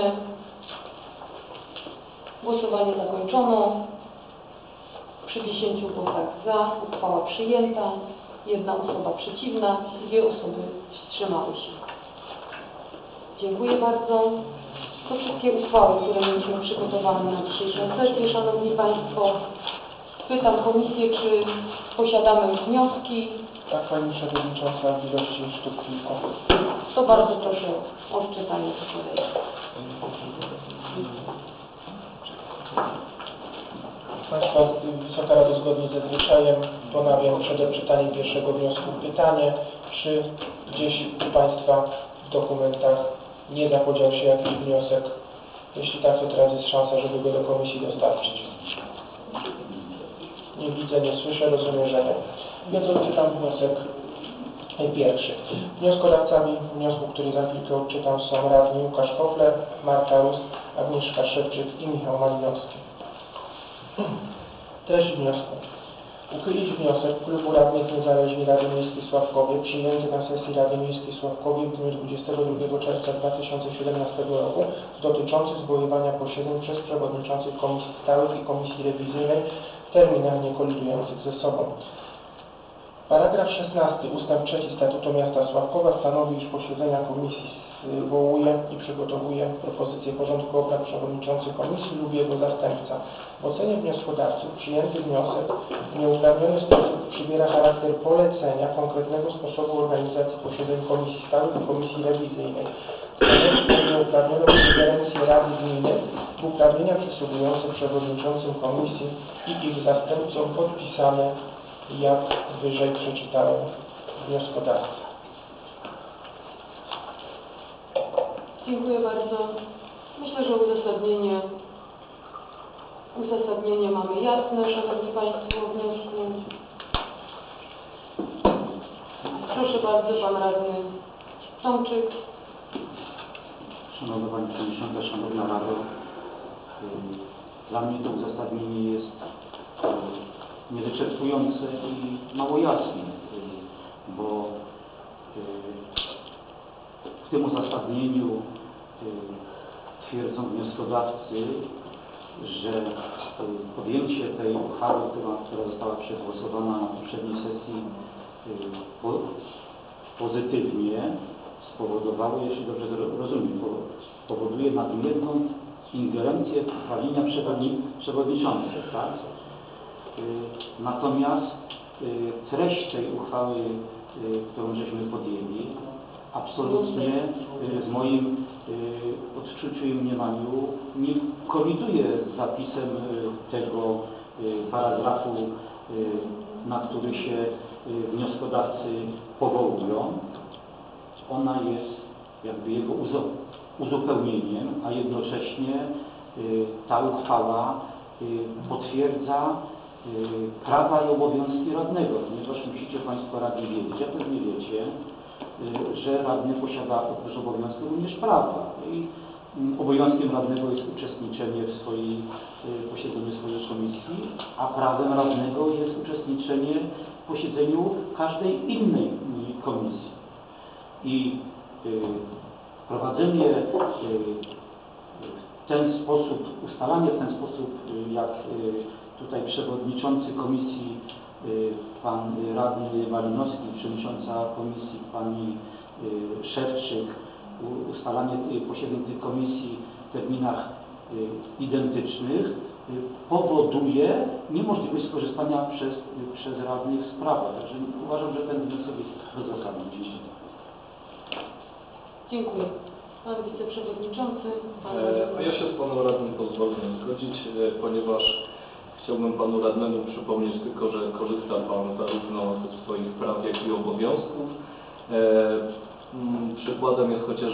Głosowanie zakończono. Przy 10 głosach za uchwała przyjęta, 1 osoba przeciwna, 2 osoby wstrzymały się. Dziękuję bardzo. To wszystkie uchwały, które mieliśmy przygotowane na dzisiejszą sesję. Szanowni Państwo, pytam Komisję, czy posiadamy wnioski. Tak, Pani Przewodnicząca, w ilości sztuk kilku. To bardzo proszę o odczytanie po kolei. Państwa, Wysoka Rado, zgodnie ze zwyczajem ponawiam przed odczytaniem pierwszego wniosku pytanie, czy gdzieś u Państwa w dokumentach nie zapodział się jakiś wniosek? Jeśli tak, to teraz jest szansa, żeby go do Komisji dostarczyć. Nie widzę, nie słyszę, rozumiem, że nie. Więc odczytam wniosek pierwszy. Wnioskodawcami wniosku, który za chwilkę odczytam, są radni Łukasz Kofler, Marta Rus, Agnieszka Szewczyk i Michał Malinowski. Treść wniosku. Uchylić wniosek Klubu Radnych Niezależnej Rady Miejskiej w Sławkowie przyjęty na sesji Rady Miejskiej w Sławkowie w dniu 22 czerwca 2017 roku dotyczący zwoływania posiedzeń przez przewodniczących Komisji Stałych i Komisji Rewizyjnej w terminach niekolidujących ze sobą. Paragraf 16 ustęp 3 Statutu Miasta Sławkowa stanowi, iż posiedzenia komisji zwołuje i przygotowuje propozycję porządku obrad przewodniczący komisji lub jego zastępca. W ocenie wnioskodawców przyjęty wniosek w nieuprawniony sposób przybiera charakter polecenia konkretnego sposobu organizacji posiedzeń komisji stałych i komisji rewizyjnej. Stanowi nieuprawnioną ingerencję Rady Gminy w uprawnienia przysługujące przewodniczącym komisji i ich zastępcom podpisane, jak wyżej przeczytałem wnioskodawcy. Dziękuję bardzo. Myślę, że uzasadnienie mamy jasne, Szanowni Państwo, wniosku. Proszę bardzo, Pan Radny Tomczyk. Szanowna Pani Przewodnicząca, Szanowna Rado, dla mnie to uzasadnienie jest niewyczerpujące i mało jasne, bo w tym uzasadnieniu twierdzą wnioskodawcy, że podjęcie tej uchwały, która została przegłosowana na poprzedniej sesji pozytywnie spowodowało, jeśli dobrze rozumiem, powoduje nadmierną ingerencję w uchwalenia przewodniczących, tak? Natomiast treść tej uchwały, którą żeśmy podjęli, absolutnie w moim odczuciu i mniemaniu nie koliduje z zapisem tego paragrafu, na który się wnioskodawcy powołują. Ona jest jakby jego uzupełnieniem, a jednocześnie ta uchwała potwierdza prawa i obowiązki radnego, ponieważ musicie Państwo radni wiedzieć, a pewnie wiecie, że radny posiada oprócz obowiązków również prawa. I obowiązkiem radnego jest uczestniczenie w posiedzeniu swojej komisji, a prawem radnego jest uczestniczenie w posiedzeniu każdej innej komisji. I wprowadzenie ten sposób, ustalanie w ten sposób, jak tutaj przewodniczący komisji, pan radny Malinowski, przewodnicząca komisji pani Szewczyk, ustalanie posiedzeń tych komisji w terminach identycznych powoduje niemożliwość skorzystania przez radnych z prawa. Także uważam, że ten wniosek jest bezzasadny. Dziękuję. Pan wiceprzewodniczący. Ja się z panem radnym pozwolę nie zgodzić, ponieważ chciałbym panu radnemu przypomnieć tylko, że korzysta pan zarówno ze swoich praw, jak i obowiązków. Przykładem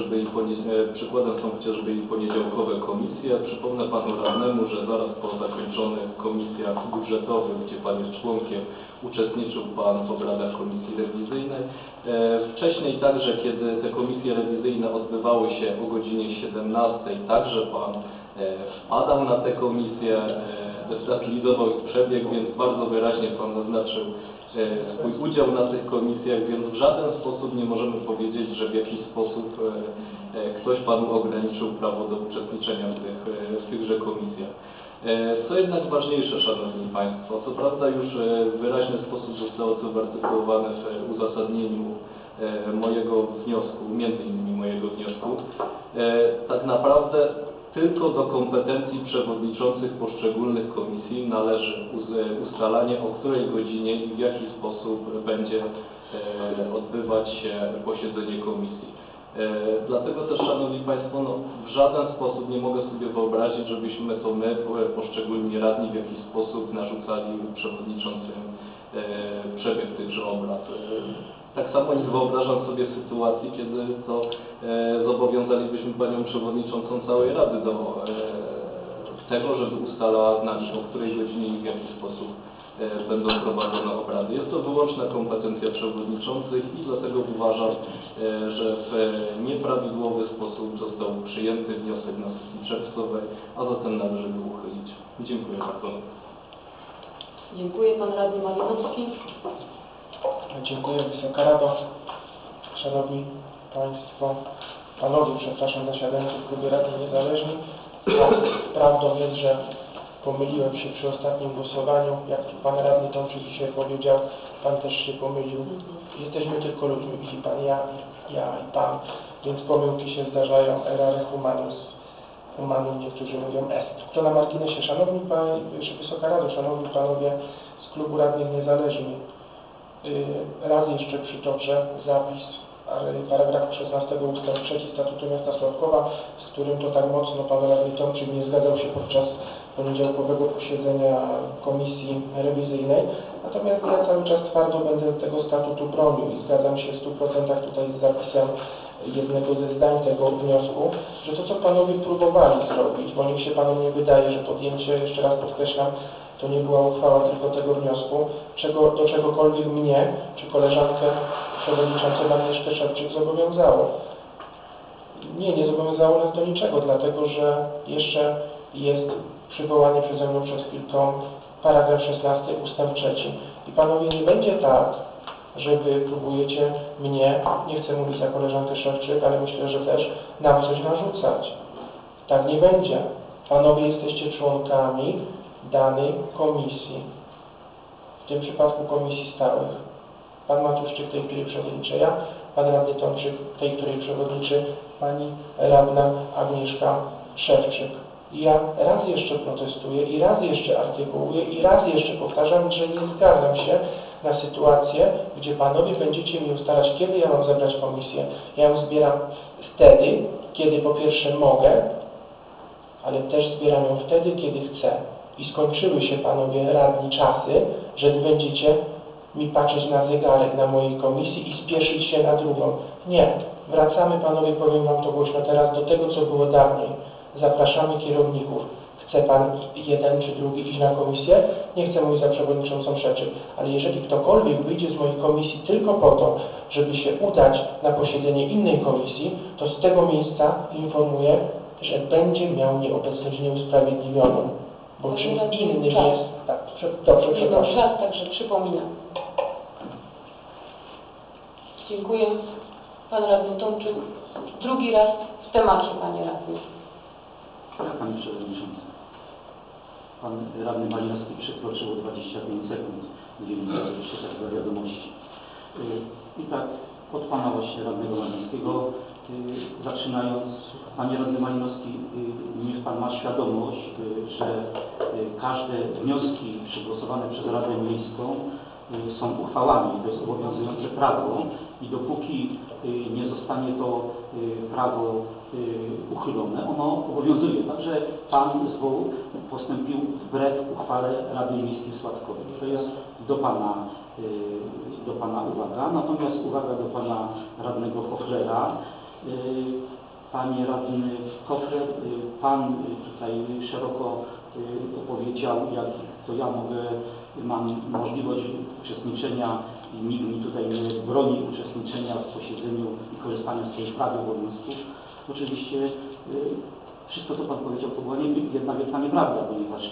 są chociażby i poniedziałkowe komisje. Przypomnę panu radnemu, że zaraz po zakończonych komisjach budżetowych, gdzie pan jest członkiem, uczestniczył pan w obradach komisji rewizyjnej. Wcześniej także, kiedy te komisje rewizyjne odbywały się o godzinie 17, także pan wpadał na te komisje, destabilizował ich przebieg, więc bardzo wyraźnie pan zaznaczył swój udział na tych komisjach, więc w żaden sposób nie możemy powiedzieć, że w jakiś sposób ktoś panu ograniczył prawo do uczestniczenia w tychże komisjach. Co jednak ważniejsze, Szanowni Państwo, co prawda już w wyraźny sposób zostało to wyartykułowane w uzasadnieniu mojego wniosku, między innymi mojego wniosku, tak naprawdę tylko do kompetencji przewodniczących poszczególnych komisji należy ustalanie, o której godzinie i w jaki sposób będzie odbywać się posiedzenie komisji. Dlatego też, Szanowni Państwo, w żaden sposób nie mogę sobie wyobrazić, żebyśmy to my, poszczególni radni, w jakiś sposób narzucali przewodniczącym przebieg tychże obrad. Tak samo nie wyobrażam sobie sytuacji, kiedy to zobowiązalibyśmy panią przewodniczącą całej Rady do tego, żeby ustalała nam, o której godzinie i w jaki sposób będą prowadzone obrady. Jest to wyłączna kompetencja przewodniczących i dlatego uważam, że w nieprawidłowy sposób został przyjęty wniosek na sesji czerwcowej, a zatem należy go uchylić. Dziękuję bardzo. Dziękuję. Pan radny Malinowski. Dziękuję Wysoka Rado. Szanowni Państwo, Panowie, przepraszam, zasiadający w klubie Radni Niezależni. Prawdą jest, że pomyliłem się przy ostatnim głosowaniu. Jak tu Pan Radny Tomczyk dzisiaj powiedział, Pan też się pomylił. Jesteśmy tylko ludźmi, widzi Pan, ja i Pan, więc pomyłki się zdarzają. Errare humanus. Humanum niektórzy mówią est. To na marginesie. Szanowni Wysoka Rado, Szanowni Panowie z klubu Radnych Niezależni. Raz jeszcze przytoczę zapis paragrafu 16 ustęp 3 Statutu Miasta Sławkowa, z którym to tak mocno pan radny Tomczyk nie zgadzał się podczas poniedziałkowego posiedzenia komisji rewizyjnej. Natomiast ja cały czas twardo będę tego statutu bronił i zgadzam się w 100% tutaj z zapisem jednego ze zdań tego wniosku, że to, co panowie próbowali zrobić, bo niech się panom nie wydaje, że podjęcie, jeszcze raz podkreślam, to nie była uchwała tylko tego wniosku, do czegokolwiek mnie, czy koleżankę przewodniczącą Agnieszkę Szewczyk zobowiązało. Nie zobowiązało nas do niczego, dlatego że jeszcze jest przywołany przeze mną przed chwilką paragraf 16 ustęp 3. I panowie, nie będzie tak, że wy próbujecie mnie, nie chcę mówić za koleżankę Szewczyk, ale myślę, że też nam coś narzucać. Tak nie będzie. Panowie jesteście członkami danej komisji, w tym przypadku komisji stałych. Pan Matuszczyk, tej, której przewodniczę ja, pan radny Tomczyk, tej, której przewodniczy pani radna Agnieszka Szewczyk. I ja raz jeszcze protestuję i raz jeszcze artykułuję i raz jeszcze powtarzam, że nie zgadzam się na sytuację, gdzie panowie będziecie mi ustalać, kiedy ja mam zebrać komisję. Ja ją zbieram wtedy, kiedy po pierwsze mogę, ale też zbieram ją wtedy, kiedy chcę. I skończyły się panowie radni czasy, że będziecie mi patrzeć na zegarek na mojej komisji i spieszyć się na drugą. Nie. Wracamy, panowie, powiem wam to głośno teraz, do tego, co było dawniej. Zapraszamy kierowników. Chce pan jeden czy drugi iść na komisję? Nie chcę mówić za przewodniczącą Szewczyk, ale jeżeli ktokolwiek wyjdzie z mojej komisji tylko po to, żeby się udać na posiedzenie innej komisji, to z tego miejsca informuję, że będzie miał nieobecność nieusprawiedliwioną. Bo czymś innym jest... Tak, dobrze, przepraszam. Czas, także przypominam. Dziękuję. Pan radny Tomczyk. Drugi raz w temacie, panie radny. Pani Przewodnicząca. Pan radny Malinowski przekroczył o 25 sekund. Nie wiem, co jeszcze tak dla wiadomości. I tak od Pana właśnie radnego Malinowskiego zaczynając. Panie radny Malinowski, niech Pan ma świadomość, że każde wnioski przegłosowane przez Radę Miejską są uchwałami, to jest obowiązujące prawo i dopóki nie zostanie to prawo uchylone, ono obowiązuje. Także Pan postąpił wbrew uchwale Rady Miejskiej w Sławkowie. To jest do Pana uwaga. Natomiast uwaga do Pana radnego Kochlera. Panie radny Kochler, Pan tutaj szeroko opowiedział, jak to ja mam możliwość uczestniczenia i nikt mi tutaj nie broni uczestniczenia w posiedzeniu i korzystania z tej prawa obowiązków. Oczywiście wszystko, co Pan powiedział, to była jedna wielka nieprawda, ponieważ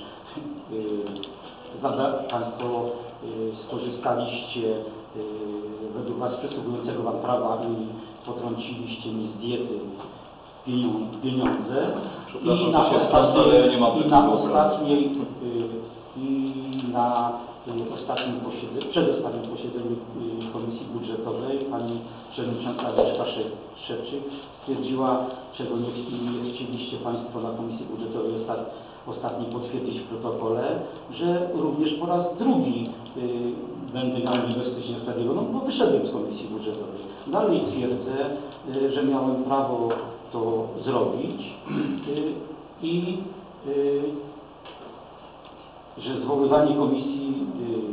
Państwo skorzystaliście według Was przysługującego Wam prawa i potrąciliście mi z diety pieniądze i na przedostatnim posiedzeniu Komisji Budżetowej pani przewodnicząca Agnieszka Szewczyk stwierdziła, czego nie chcieliście Państwo na Komisji Budżetowej ostatni potwierdzić w protokole, że również po raz drugi będę miał inwestycje w takiego, no bo wyszedłem z Komisji Budżetowej. Dalej twierdzę, że miałem prawo to zrobić i że zwoływanie komisji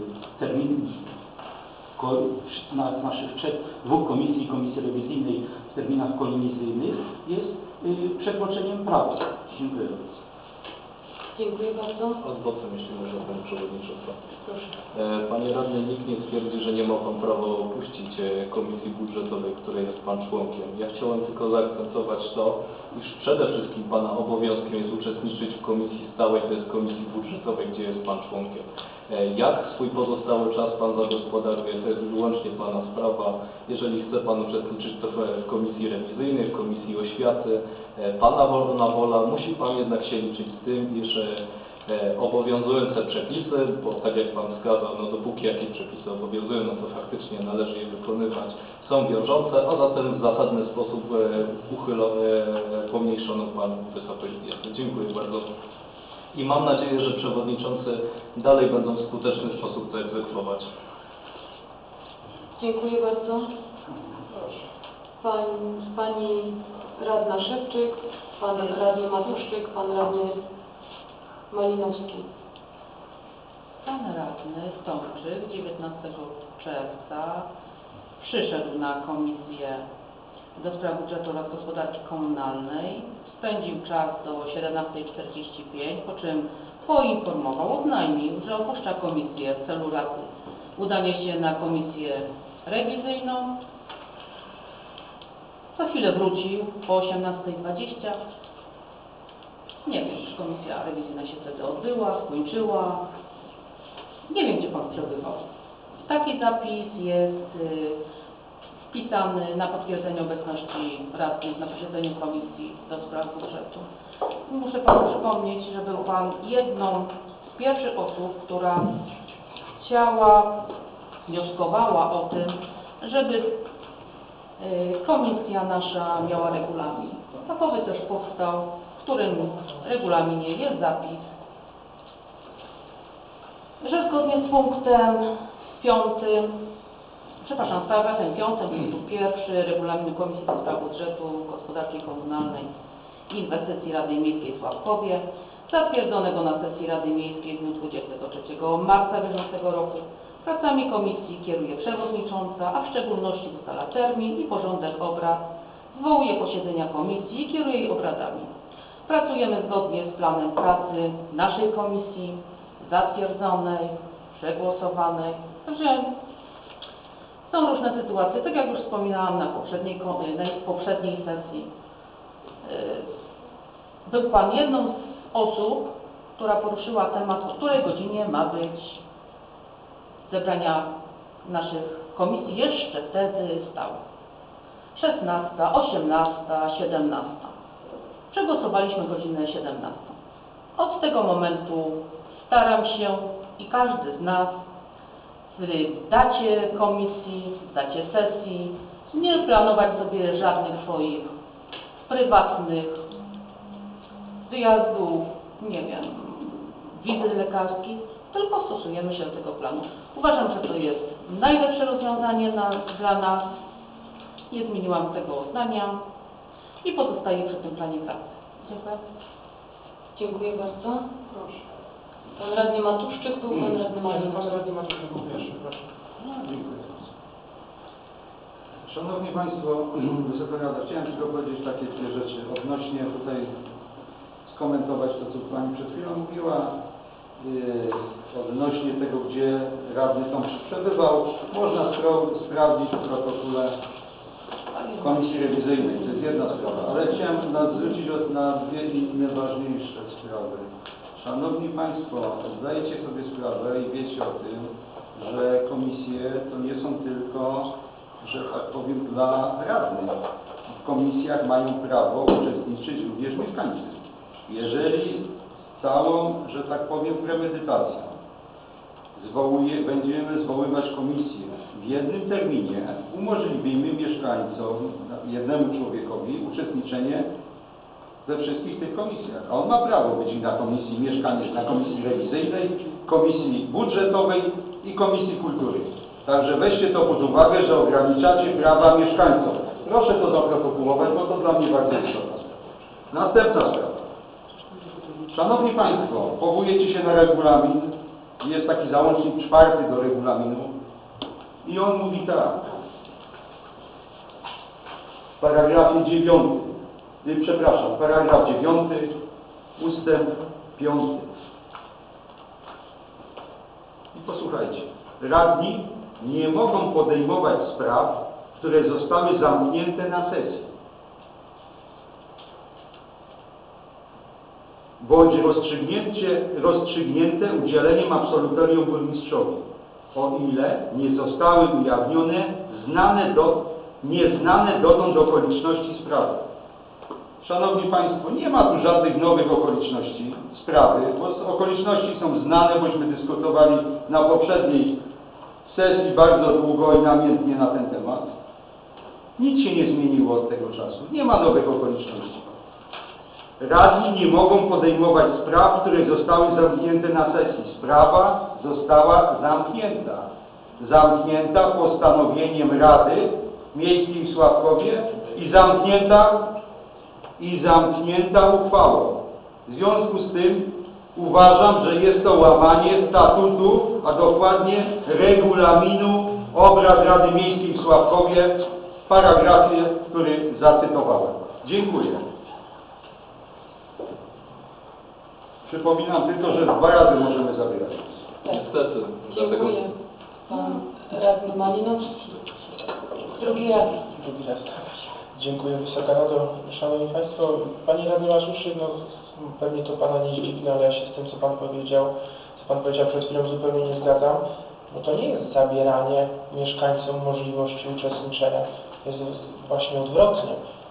naszych dwóch komisji, komisji rewizyjnej w terminach kolizyjnych jest przekroczeniem prawa. Dziękuję bardzo. Dziękuję bardzo. Odwrócę, jeśli można, Pani Przewodnicząca. Proszę. Panie Radny, nikt nie twierdzi, że nie ma Pan prawa opuścić Komisji Budżetowej, której jest Pan członkiem. Ja chciałem tylko zaakcentować to, iż przede wszystkim Pana obowiązkiem jest uczestniczyć w Komisji Stałej, to jest Komisji Budżetowej, gdzie jest Pan członkiem. Jak swój pozostały czas Pan zagospodaruje, to jest wyłącznie Pana sprawa. Jeżeli chce Pan uczestniczyć to w Komisji Rewizyjnej, w Komisji Oświaty, Pana wolna wola, musi Pan jednak się liczyć z tym, iż obowiązujące przepisy, bo tak jak Pan wskazał, no dopóki jakieś przepisy obowiązują, no to faktycznie należy je wykonywać, są wiążące, a zatem w zasadny sposób pomniejszono Panu wysokość diety. Dziękuję bardzo. I mam nadzieję, że przewodniczący dalej będą w skuteczny sposób to egzekwować. Dziękuję bardzo. Pani radna Szewczyk, Pan radny Matuszczyk, Pan radny Malinowski. Pan radny Tomczyk 19 czerwca przyszedł na Komisję do Spraw Budżetu oraz Gospodarki Komunalnej. Spędził czas do 17:45, po czym poinformował, oznajmił, że opuszcza komisję w celu udania się na komisję rewizyjną. Za chwilę wrócił po 18:20. Nie wiem, czy komisja rewizyjna się wtedy odbyła, skończyła. Nie wiem, gdzie Pan przebywał. Taki zapis jest wpisany na potwierdzenie obecności radnych na posiedzeniu Komisji do Spraw Budżetu. Muszę Panu przypomnieć, że był Pan jedną z pierwszych osób, która wnioskowała o tym, żeby komisja nasza miała regulamin. Takowy też powstał, w którym regulaminie jest zapis, że zgodnie z punktem 5, paragrafem 5 punktu 1 Regulaminu Komisji do Spraw Budżetu, Gospodarki Komunalnej i Inwestycji Rady Miejskiej w Sławkowie, zatwierdzonego na sesji Rady Miejskiej w dniu 23 marca bieżącego roku, pracami komisji kieruje przewodnicząca, a w szczególności ustala termin i porządek obrad, zwołuje posiedzenia komisji i kieruje jej obradami. Pracujemy zgodnie z planem pracy naszej komisji, zatwierdzonej, przegłosowanej. Także są różne sytuacje, tak jak już wspominałam na poprzedniej sesji. Był Pan jedną z osób, która poruszyła temat, o której godzinie ma być zebrania naszych komisji jeszcze wtedy stałych. 16, 18, 17. przegłosowaliśmy godzinę 17. Od tego momentu staram się i każdy z nas w dacie komisji, w dacie sesji nie planować sobie żadnych swoich prywatnych wyjazdów, nie wiem, wizyt lekarskich, tylko stosujemy się do tego planu. Uważam, że to jest najlepsze rozwiązanie dla nas. Nie zmieniłam tego zdania i pozostaję przy tym planie pracy. Dziękuję. Dziękuję bardzo. Proszę. Pan radny Matuszczyk był, pan radny Malinowski. Pan radny Matuszczyk był pierwszy, proszę. Dziękuję bardzo. Szanowni Państwo, Wysoka Rada, chciałem tylko powiedzieć takie dwie rzeczy odnośnie tutaj skomentować to, co Pani przed chwilą mówiła, odnośnie tego, gdzie radny Tomczyk przebywał. Można sprawdzić w protokole Komisji Rewizyjnej, to jest jedna sprawa, ale chciałem zwrócić na dwie inne ważniejsze sprawy. Szanowni Państwo, zdajecie sobie sprawę i wiecie o tym, że komisje to nie są tylko, że tak powiem, dla radnych. W komisjach mają prawo uczestniczyć również mieszkańcy. Jeżeli całą, że tak powiem, premedytacją będziemy zwoływać komisję w jednym terminie, umożliwimy mieszkańcom, jednemu człowiekowi uczestniczenie we wszystkich tych komisjach. A on ma prawo być na komisji mieszkaniec, na komisji rewizyjnej, komisji budżetowej i komisji kultury. Także weźcie to pod uwagę, że ograniczacie prawa mieszkańcom. Proszę to zaprotokołować, bo to dla mnie bardzo istotna sprawa. Następna sprawa. Szanowni Państwo, powołujecie się na regulamin. Jest taki załącznik 4 do regulaminu i on mówi tak. W paragrafie 9, paragraf 9, ustęp 5. I posłuchajcie. Radni nie mogą podejmować spraw, które zostały zamknięte na sesji, bądź rozstrzygnięte udzieleniem absolutorium burmistrzowi, o ile nie zostały ujawnione nieznane dotąd okoliczności sprawy. Szanowni Państwo, nie ma tu żadnych nowych okoliczności sprawy, bo okoliczności są znane, bośmy dyskutowali na poprzedniej sesji bardzo długo i namiętnie na ten temat. Nic się nie zmieniło od tego czasu. Nie ma nowych okoliczności. Radni nie mogą podejmować spraw, które zostały zamknięte na sesji. Sprawa została zamknięta. Zamknięta postanowieniem Rady Miejskiej w Sławkowie i zamknięta uchwałą. W związku z tym uważam, że jest to łamanie statutu, a dokładnie regulaminu obrad Rady Miejskiej w Sławkowie w paragrafie, który zacytowałem. Dziękuję. Przypominam tylko, że 2 razy możemy zabierać. Niestety. Dlatego... Dziękuję. Pan radny Malinowski. Drugi raz. Dziękuję Wysoka Rado. Szanowni Państwo, Panie Radny Matuszczyk, no pewnie to Pana nie dziwi, ale ja się z tym, co Pan powiedział przed chwilą, zupełnie nie zgadzam. No to nie jest zabieranie mieszkańcom możliwości uczestniczenia. Jest właśnie odwrotnie.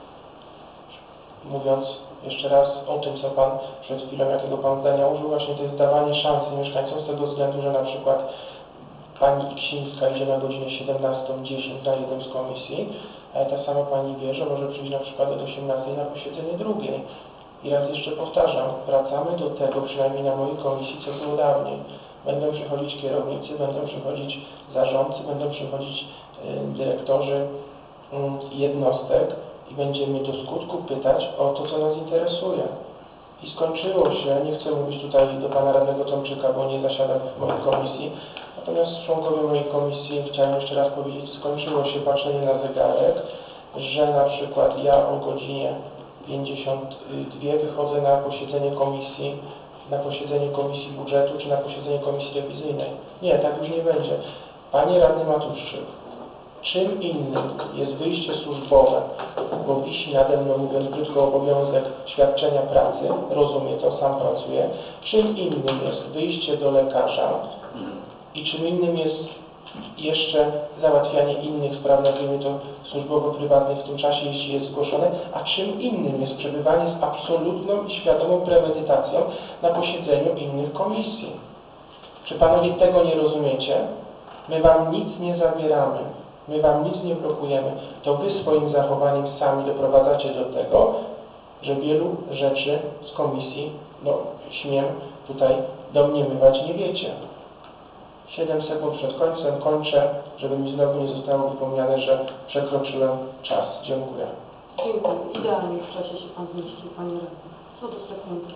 Mówiąc jeszcze raz o tym, co Pan przed chwilą, jakiego Pan zdania użył, właśnie to jest dawanie szansy mieszkańcom z tego względu, że na przykład Pani Iksińska idzie na godzinę 17:10 na jedną z komisji, ale ta sama Pani wie, że może przyjść na przykład od 18:00 na posiedzenie drugiej. I raz jeszcze powtarzam, wracamy do tego, przynajmniej na mojej komisji, co było dawniej. Będą przychodzić kierownicy, będą przychodzić zarządcy, będą przychodzić dyrektorzy jednostek i będziemy do skutku pytać o to, co nas interesuje. I skończyło się, nie chcę mówić tutaj do Pana Radnego Tomczyka, bo nie zasiadam w mojej komisji, natomiast członkowie mojej komisji, chciałem jeszcze raz powiedzieć, skończyło się patrzenie na zegarek, że na przykład ja o godzinie 52 wychodzę na posiedzenie komisji budżetu, czy na posiedzenie komisji rewizyjnej. Nie, tak już nie będzie. Panie Radny Matuszczyk, czym innym jest wyjście służbowe, bo wisi nade mną, mówiąc krótko, obowiązek świadczenia pracy, rozumiem to, sam pracuję, czym innym jest wyjście do lekarza i czym innym jest jeszcze załatwianie innych spraw, nazwijmy to służbowo-prywatnych w tym czasie, jeśli jest zgłoszone, a czym innym jest przebywanie z absolutną i świadomą premedytacją na posiedzeniu innych komisji. Czy panowie tego nie rozumiecie? My wam nic nie zabieramy, my wam nic nie blokujemy. To wy swoim zachowaniem sami doprowadzacie do tego, że wielu rzeczy z komisji, no śmiem tutaj domniemywać, nie wiecie. 7 sekund przed końcem kończę, żeby mi znowu nie zostało wypomniane, że przekroczyłem czas. Dziękuję. Dziękuję. Idealnie w czasie się Pan zmieścił, Panie Radny. Co do sekundy.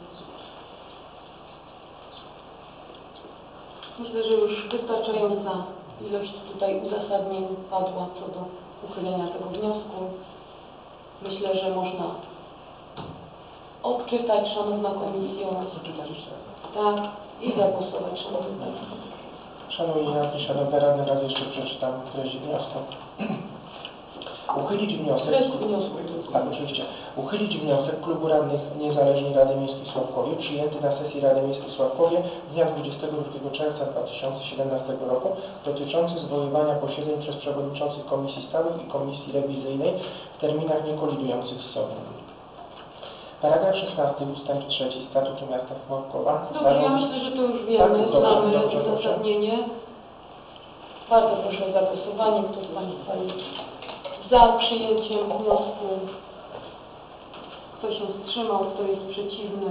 Myślę, że już wystarczająca ilość tutaj uzasadnień padła co do uchylenia tego wniosku. Myślę, że można odczytać, Szanowna Komisjo. Tak, i zagłosować, Szanowni Państwo. Szanowni Radni, Szanowne Radne, raz jeszcze przeczytam treść wniosku. Uchylić wniosek... Treść wniosku. Tak, oczywiście. Uchylić wniosek Klubu Radnych Niezależnej Rady Miejskiej Sławkowie przyjęty na sesji Rady Miejskiej Sławkowie dnia 22 czerwca 2017 roku dotyczący zwoływania posiedzeń przez przewodniczących Komisji Stałych i Komisji Rewizyjnej w terminach niekolidujących z sobą. Paragraf 16 ustęp 3 Statutu Miasta Sławkowa. Dobrze, ja myślę, że to już wiemy, Tak, dobrze, znamy dobrze, uzasadnienie. Bardzo proszę o zagłosowanie. Kto z Państwa jest za przyjęciem wniosku? Kto się wstrzymał? Kto jest przeciwny?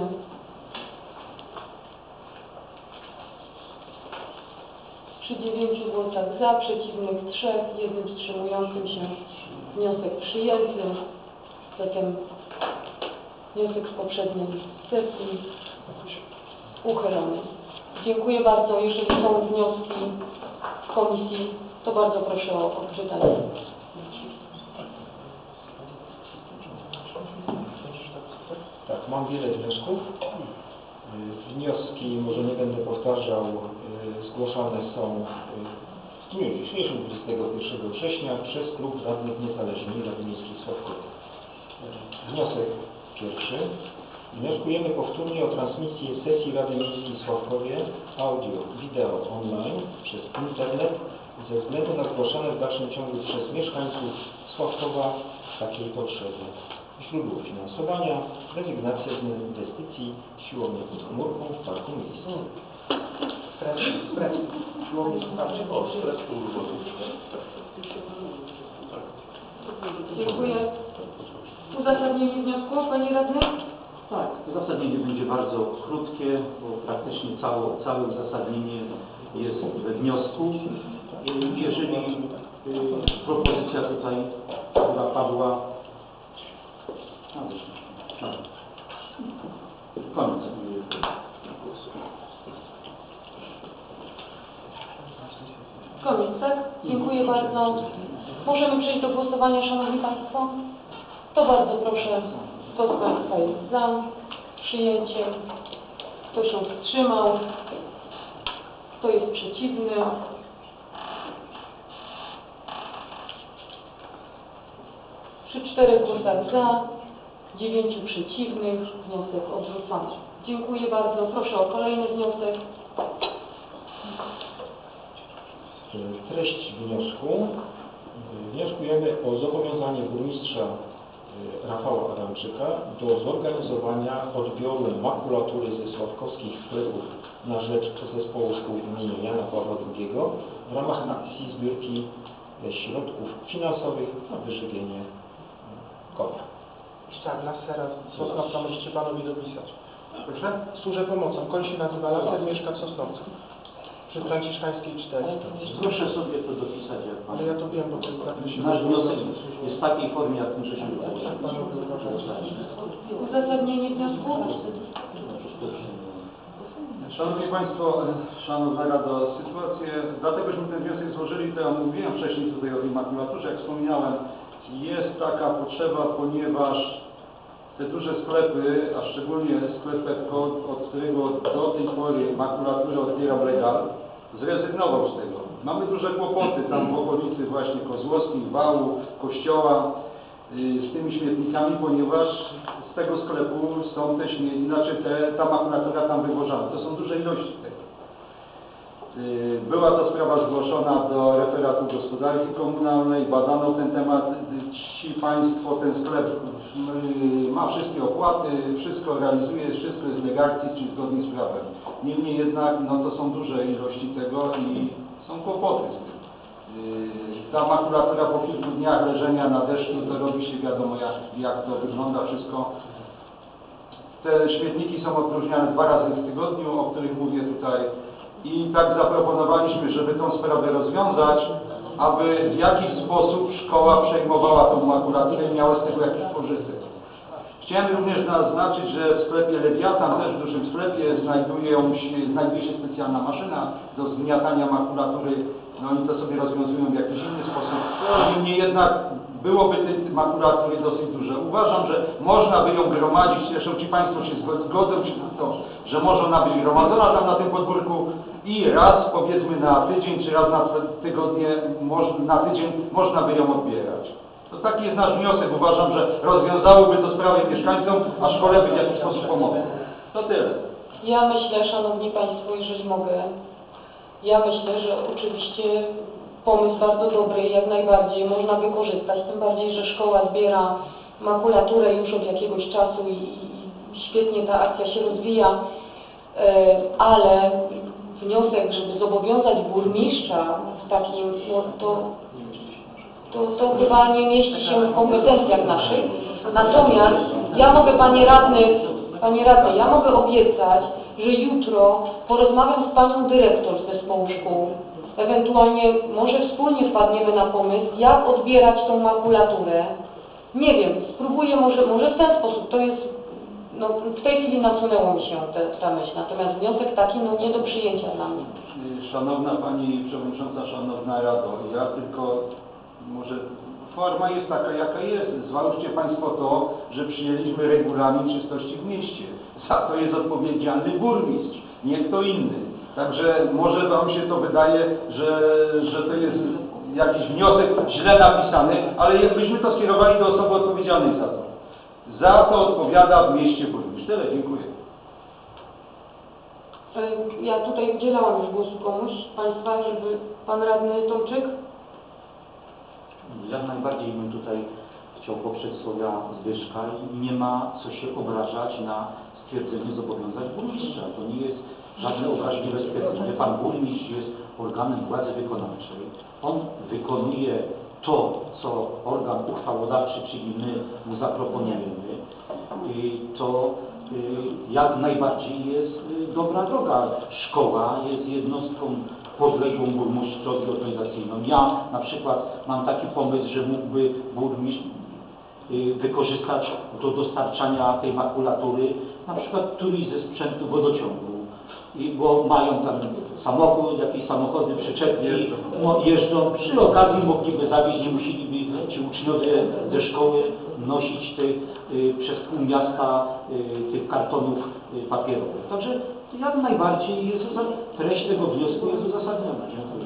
Przy 9 głosach za, przeciwnych 3, 1 wstrzymującym się. Wniosek przyjęty. Zatem wniosek z poprzedniej sesji uchylony. Dziękuję bardzo. Jeżeli są wnioski w komisji, to bardzo proszę o odczytanie. Tak, mam wiele wniosków. Wnioski, może nie będę powtarzał, zgłoszone są w dniu dzisiejszym, 21 września, przez Klub Radnych Niezależnej Rady Miejskiej Sławkowej. Wniosek pierwszy. Wnioskujemy powtórnie o transmisję sesji Rady Miejskiej Sławkowie audio, wideo online przez internet ze względu na zgłaszane w dalszym ciągu przez mieszkańców Sławkowa takiej potrzeby. Źródło finansowania, rezygnacja z inwestycji siłowni pod komórką w Parku Miejskim. Siłowni słuchaczy. Dziękuję. Uzasadnienie wniosku, Panie Radny? Tak, uzasadnienie będzie bardzo krótkie, bo praktycznie całe uzasadnienie jest we wniosku. Jeżeli propozycja tutaj, która padła, koniec. Koniec, tak? Dziękuję bardzo. Możemy przejść do głosowania, Szanowni Państwo? To bardzo proszę, kto z Państwa jest za przyjęciem, kto się wstrzymał, kto jest przeciwny. Przy 4 głosach za, 9 przeciwnych, wniosek odrzucony. Dziękuję bardzo. Proszę o kolejny wniosek. Treść wniosku. Wnioskujemy o zobowiązanie burmistrza Rafała Adamczyka do zorganizowania odbioru makulatury ze sławkowskich sklepów na rzecz Zespołu Szkół im. Jana Pawła II w ramach akcji zbiórki środków finansowych na wyżywienie konia. Tak, lasera, Sosnowca możecie Panowie dopisać. Proszę? Służę pomocą. Koń się nazywa Laser, mieszka w Sosnowcu. Przy Franciszkańskiej 4. Proszę sobie to dopisać, jak pan. Ale ja to wiem, bo to jest zakresie. Nasz wniosek jest w takiej formie, jak my żeśmy Uzasadnienie wniosku? Szanowni Państwo, Szanowna Rado, sytuację, dlatego żeśmy ten wniosek złożyli, to ja mówiłem wcześniej tutaj o tej makulaturze, jak wspomniałem, jest taka potrzeba, ponieważ te duże sklepy, a szczególnie sklep Pepco, od którego do tej pory makulaturę odbierał legal, zrezygnował z tego. Mamy duże kłopoty tam w okolicy właśnie Kozłowskich, Wału, Kościoła z tymi śmietnikami, ponieważ z tego sklepu są te śmietniki, znaczy ta makulatura tam wywożana. To są duże ilości tego. Była to sprawa zgłoszona do referatu gospodarki komunalnej, badano ten temat. Ci Państwo, ten sklep ma wszystkie opłaty, wszystko realizuje, wszystko jest legalnie, czyli zgodnie z prawem. Niemniej jednak no to są duże ilości tego i są kłopoty z tym. Ta makulatura po kilku dniach leżenia na deszczu to robi się wiadomo jak to wygląda wszystko. Te śmietniki są opróżniane 2 razy w tygodniu, o których mówię tutaj. I tak zaproponowaliśmy, żeby tą sprawę rozwiązać, aby w jakiś sposób szkoła przejmowała tą makulaturę i miała z tego jakiś pożytek. Chciałem również zaznaczyć, że w sklepie Lewiatan, też w dużym sklepie, znajduje się specjalna maszyna do zgniatania makulatury. No oni to sobie rozwiązują w jakiś inny sposób. Niemniej jednak byłoby tej makulatury dosyć duże. Uważam, że można by ją gromadzić, zresztą ci Państwo się zgodzą się na to, że może ona być gromadzona tam na tym podwórku i raz powiedzmy na tydzień, czy raz na tygodnie, na tydzień można by ją odbierać. To taki jest nasz wniosek. Uważam, że rozwiązałoby to sprawę mieszkańcom, a szkole by w jakiś sposób pomogło. To tyle. Ja myślę, Szanowni Państwo, jeżeli mogę, ja myślę, że oczywiście pomysł bardzo dobry, jak najbardziej można wykorzystać, tym bardziej, że szkoła zbiera makulaturę już od jakiegoś czasu i świetnie ta akcja się rozwija, ale wniosek, żeby zobowiązać burmistrza w takim, no to chyba nie mieści się w kompetencjach naszych. Natomiast ja mogę, Panie Radny, ja mogę obiecać, że jutro porozmawiam z Panią Dyrektor z zespołu szkół. Ewentualnie może wspólnie wpadniemy na pomysł, jak odbierać tą makulaturę. Nie wiem, spróbuję może w ten sposób. To jest, no w tej chwili nasunęło mi się ta myśl. Natomiast wniosek taki, no nie do przyjęcia dla mnie. Szanowna Pani Przewodnicząca, Szanowna Rado, ja tylko może forma jest taka, jaka jest. Zważcie Państwo to, że przyjęliśmy regulamin czystości w mieście. Za to jest odpowiedzialny burmistrz, nie kto inny. Także może Wam się to wydaje, że to jest jakiś wniosek źle napisany, ale jakbyśmy to skierowali do osoby odpowiedzialnej za to. Za to odpowiada w mieście burmistrz. Tyle, dziękuję. Ja tutaj udzielałam już głosu komuś z Państwa, żeby Pan Radny Tomczyk. Jak najbardziej bym tutaj chciał poprzeć słowa Zbyszka i nie ma co się obrażać na stwierdzenie zobowiązań burmistrza. To nie jest żadne obraźliwe stwierdzenie. Pan burmistrz jest organem władzy wykonawczej. On wykonuje to, co organ uchwałodawczy, czyli my mu zaproponujemy. I to jak najbardziej jest dobra droga. Szkoła jest jednostką podległą burmistrzowi organizacyjną. Ja na przykład mam taki pomysł, że mógłby burmistrz wykorzystać do dostarczania tej makulatury na przykład któryś ze sprzętu wodociągu. Bo mają tam samochód, jakieś samochody, przyczepki, jeżdżą. Przy okazji mogliby zawieźć, nie musieliby ci uczniowie ze szkoły nosić przez pół miasta tych kartonów papierowych. Także jak najbardziej treść tego wniosku jest uzasadniona.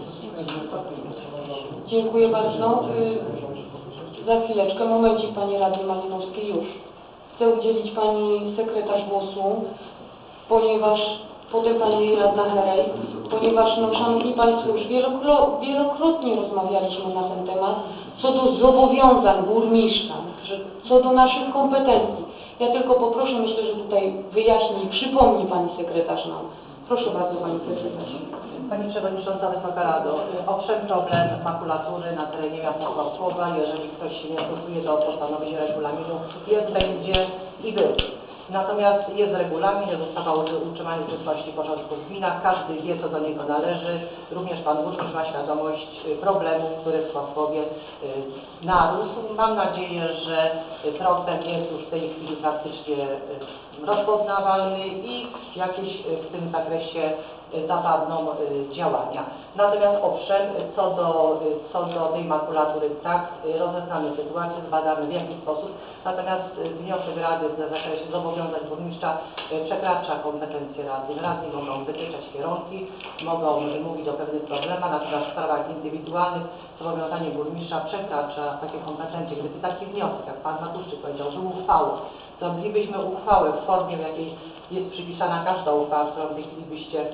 Dziękuję bardzo. Za chwileczkę, momencik Panie Radny Malinowski, już. Chcę udzielić Pani sekretarz głosu, ponieważ potem Pani Radna Herej, ponieważ, no, Szanowni Państwo, już wielokrotnie rozmawialiśmy na ten temat, co do zobowiązań burmistrza, co do naszych kompetencji. Ja tylko poproszę, myślę, że tutaj wyjaśni i przypomni Pani sekretarz nam. Proszę bardzo Pani sekretarz. Pani Przewodnicząca, Wysoka Rado, owszem, problem makulatury na terenie miasta Sławkowa, jeżeli ktoś się nie stosuje do postanowień regulaminu, jest, będzie i był. Natomiast jest regulamin, jest ustawa o utrzymaniu czystości i porządku w gminach, każdy wie, co do niego należy. Również Pan Burmistrz ma świadomość problemu, który w Sławkowie narósł. Mam nadzieję, że problem jest już w tej chwili praktycznie rozpoznawalny i jakieś w tym zakresie zapadną działania. Natomiast owszem, co do tej makulatury, tak, rozeznamy sytuację, zbadamy w jaki sposób, natomiast wniosek Rady w zakresie zobowiązań burmistrza przekracza kompetencje Rady. Radni mogą wytyczać kierunki, mogą mówić o pewnych problemach, natomiast w sprawach indywidualnych zobowiązanie burmistrza przekracza takie kompetencje. Gdyby taki wniosek, jak Pan Matuszczyk powiedział, był uchwałą, zrobilibyśmy uchwałę w formie, w jakiej jest przypisana każda uchwała, którą w tej chwili byście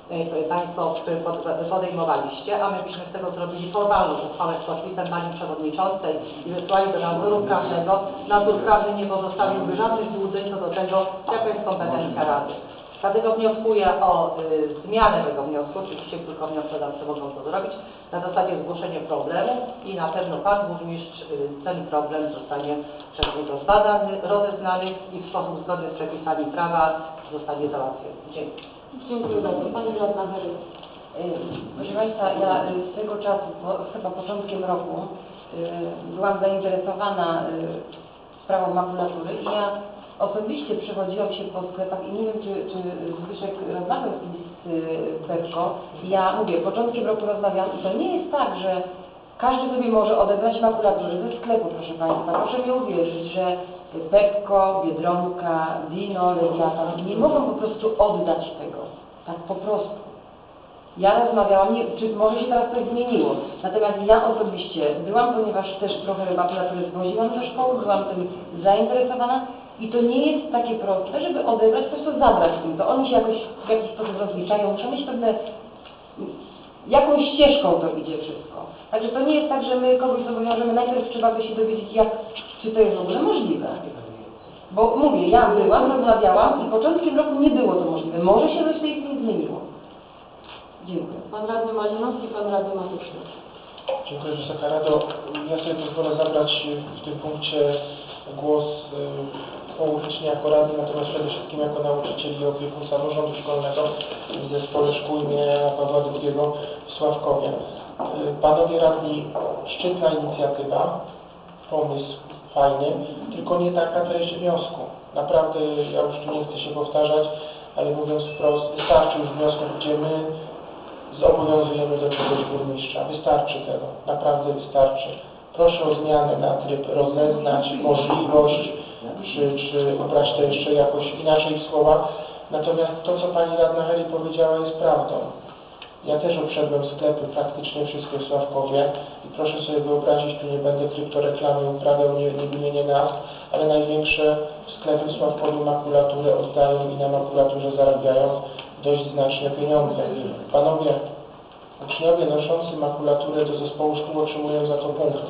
Państwo podejmowaliście, a my byśmy z tego zrobili formalną uchwałę z podpisem Pani Przewodniczącej i wysłali do nadzoru prawnego. Nadzór prawny nie pozostawiłby żadnych złudzeń co do tego, jaka jest kompetencja Rady. Dlatego wnioskuję o zmianę tego wniosku, oczywiście tylko wnioskodawcy mogą to zrobić, na zasadzie zgłoszenia problemu i na pewno Pan Burmistrz ten problem zostanie przez niego zbadany, rozeznany i w sposób zgodny z przepisami prawa zostanie załatwiony. Dziękuję. Dziękuję bardzo. Pani Radna Heryk. Proszę Państwa, ja swego czasu, chyba początkiem roku, byłam zainteresowana sprawą makulatury i ja osobiście przechodziłam się po sklepach i nie wiem, czy Zbyszek rozmawiał z Pepko. Ja mówię, początkiem roku rozmawiam i to nie jest tak, że każdy sobie może odebrać makulaturę ze sklepu, proszę Państwa. Proszę mi uwierzyć, że Pepko, Biedronka, Dino, Lewiatan nie mogą po prostu oddać tego. Tak po prostu. Ja rozmawiałam, czy może się teraz coś zmieniło, natomiast ja osobiście byłam, ponieważ też trochę makulatury zwoziłam do szkoły, byłam tym zainteresowana i to nie jest takie proste, żeby odebrać, po prostu zabrać im to. Oni się jakoś w jakiś sposób rozliczają, muszą mieć pewne, jakąś ścieżką to idzie wszystko. Także to nie jest tak, że my kogoś zobowiążemy, najpierw trzeba by się dowiedzieć, czy to jest w ogóle możliwe. Bo mówię, ja byłam, rozmawiałam i początkiem roku nie było to możliwe. Może się coś w tej chwili zmieniło. Dziękuję. Pan Radny Malinowski, Pan Radny Matuszny. Dziękuję Wysoka Rado. Ja sobie pozwolę zabrać w tym punkcie głos poucznie jako radny, natomiast przede wszystkim jako nauczyciel i opiekun samorządu szkolnego w Zespole Szkół imienia Pawła II w Sławkowie. Panowie radni, szczytna inicjatywa, pomysł fajny, tylko nie taka treść wniosku. Naprawdę, ja już tu nie chcę się powtarzać, ale mówiąc wprost, wystarczy już wniosków, gdzie my zobowiązujemy do czegoś burmistrza. Wystarczy tego, naprawdę wystarczy. Proszę o zmianę na tryb rozeznać, możliwość, czy ubrać to jeszcze jakoś inaczej w słowa. Natomiast to, co Pani Radna Heli powiedziała, jest prawdą. Ja też obszedłem sklepy, praktycznie wszystkie w Sławkowie i proszę sobie wyobrazić, tu nie będę kryptoreklamy uprawiał, nie wymienię nazw, ale największe sklepy w Sławkowie makulaturę oddają i na makulaturze zarabiają dość znaczne pieniądze. Panowie, uczniowie noszący makulaturę do zespołu szkół otrzymują za to punkty.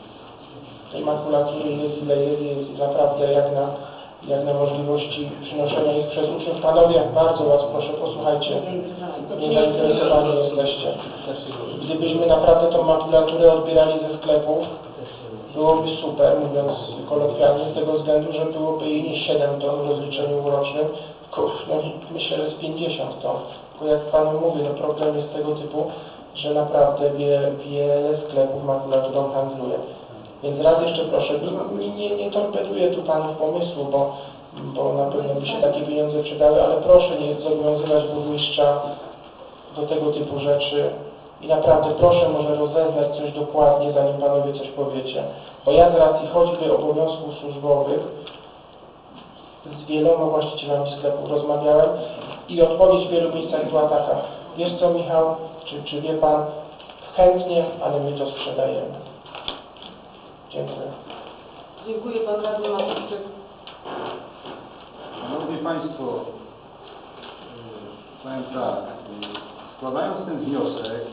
Tej makulatury jest ile jest naprawdę jak na możliwości przynoszenia ich przez uczniów. Panowie, bardzo Was proszę, posłuchajcie, nie zainteresowani jesteście. Gdybyśmy naprawdę tą makulaturę odbierali ze sklepów, byłoby super, mówiąc kolokwialnie, z tego względu, że byłoby jej nie 7 ton w rozliczeniu rocznym, tylko myślę, że z 50 ton. Tylko jak Panu mówię, no problem jest tego typu, że naprawdę wiele sklepów makulaturą handluje. Więc raz jeszcze proszę, nie torpeduję tu Panów pomysłu, bo na pewno by się takie pieniądze przydały, ale proszę nie zobowiązywać burmistrza do tego typu rzeczy i naprawdę proszę może rozeznać coś dokładnie, zanim Panowie coś powiecie. Bo ja z racji choćby obowiązków służbowych z wieloma właścicielami sklepów rozmawiałem i odpowiedź w wielu miejscach była taka: wiesz co, Michał, czy wie Pan, chętnie, ale my to sprzedajemy. Dziękuję. Dziękuję. Pan Radny Matuszczyk. Szanowni Państwo, powiem tak, składając ten wniosek,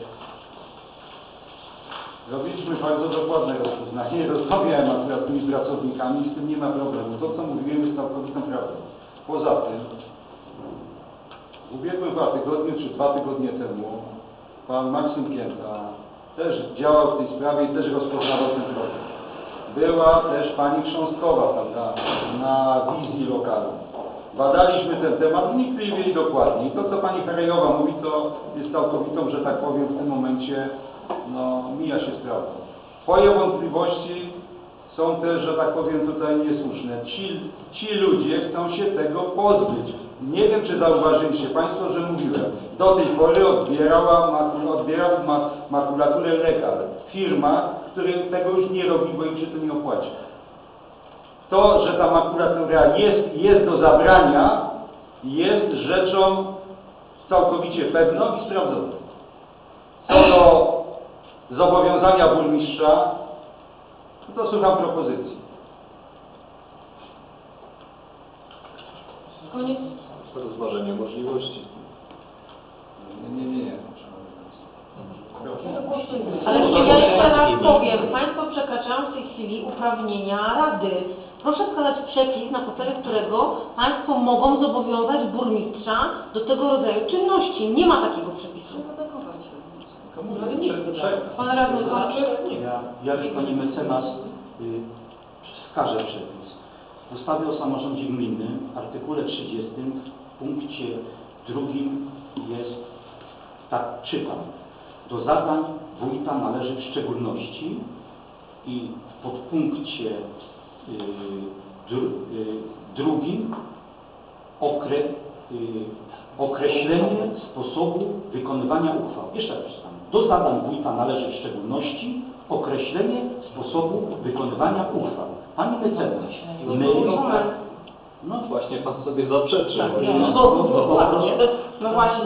robiliśmy bardzo dokładne rozpoznanie, rozmawiałem akurat z tymi pracownikami i z tym nie ma problemu. To, co mówiłem, jest całkowitą prawdą. Poza tym, w ubiegłym 2 tygodnie czy 2 tygodnie temu pan Maksym Pięta też działał w tej sprawie i też rozpoznawał ten problem. Była też pani Chrząstkowa, prawda, na wizji lokalu. Badaliśmy ten temat wnikliwie i dokładnie. I to, co pani Herejowa mówi, to jest całkowitą, że tak powiem, w tym momencie mija się z prawdą. Twoje wątpliwości są też, że tak powiem, tutaj niesłuszne. Ci ludzie chcą się tego pozbyć. Nie wiem, czy zauważyliście Państwo, że mówiłem, do tej pory odbierał makulaturę Legal. Firma, która tego już nie robi, bo im się to nie opłaci. To, że ta makulatura jest do zabrania, jest rzeczą całkowicie pewną i sprawdzoną. Co do zobowiązania burmistrza, to słucham propozycji. Koniec. Rozważenie możliwości. określili uprawnienia Rady. Proszę wskazać przepis, na podstawie którego Państwo mogą zobowiązać burmistrza do tego rodzaju czynności. Nie ma takiego przepisu. Pan radny Tomczyk? Ja już Pani mecenas wskażę przepis. W ustawie o samorządzie gminnym w artykule 30 w punkcie 2 jest, tak czytam, do zadań wójta należy w szczególności i w podpunkcie drugim określenie sposobu wykonywania uchwał. Jeszcze raz przeczytam. Do zadań wójta należy w szczególności określenie sposobu wykonywania uchwał. Pani mecenas, my... No właśnie, Pan sobie zaprzeczył. No właśnie.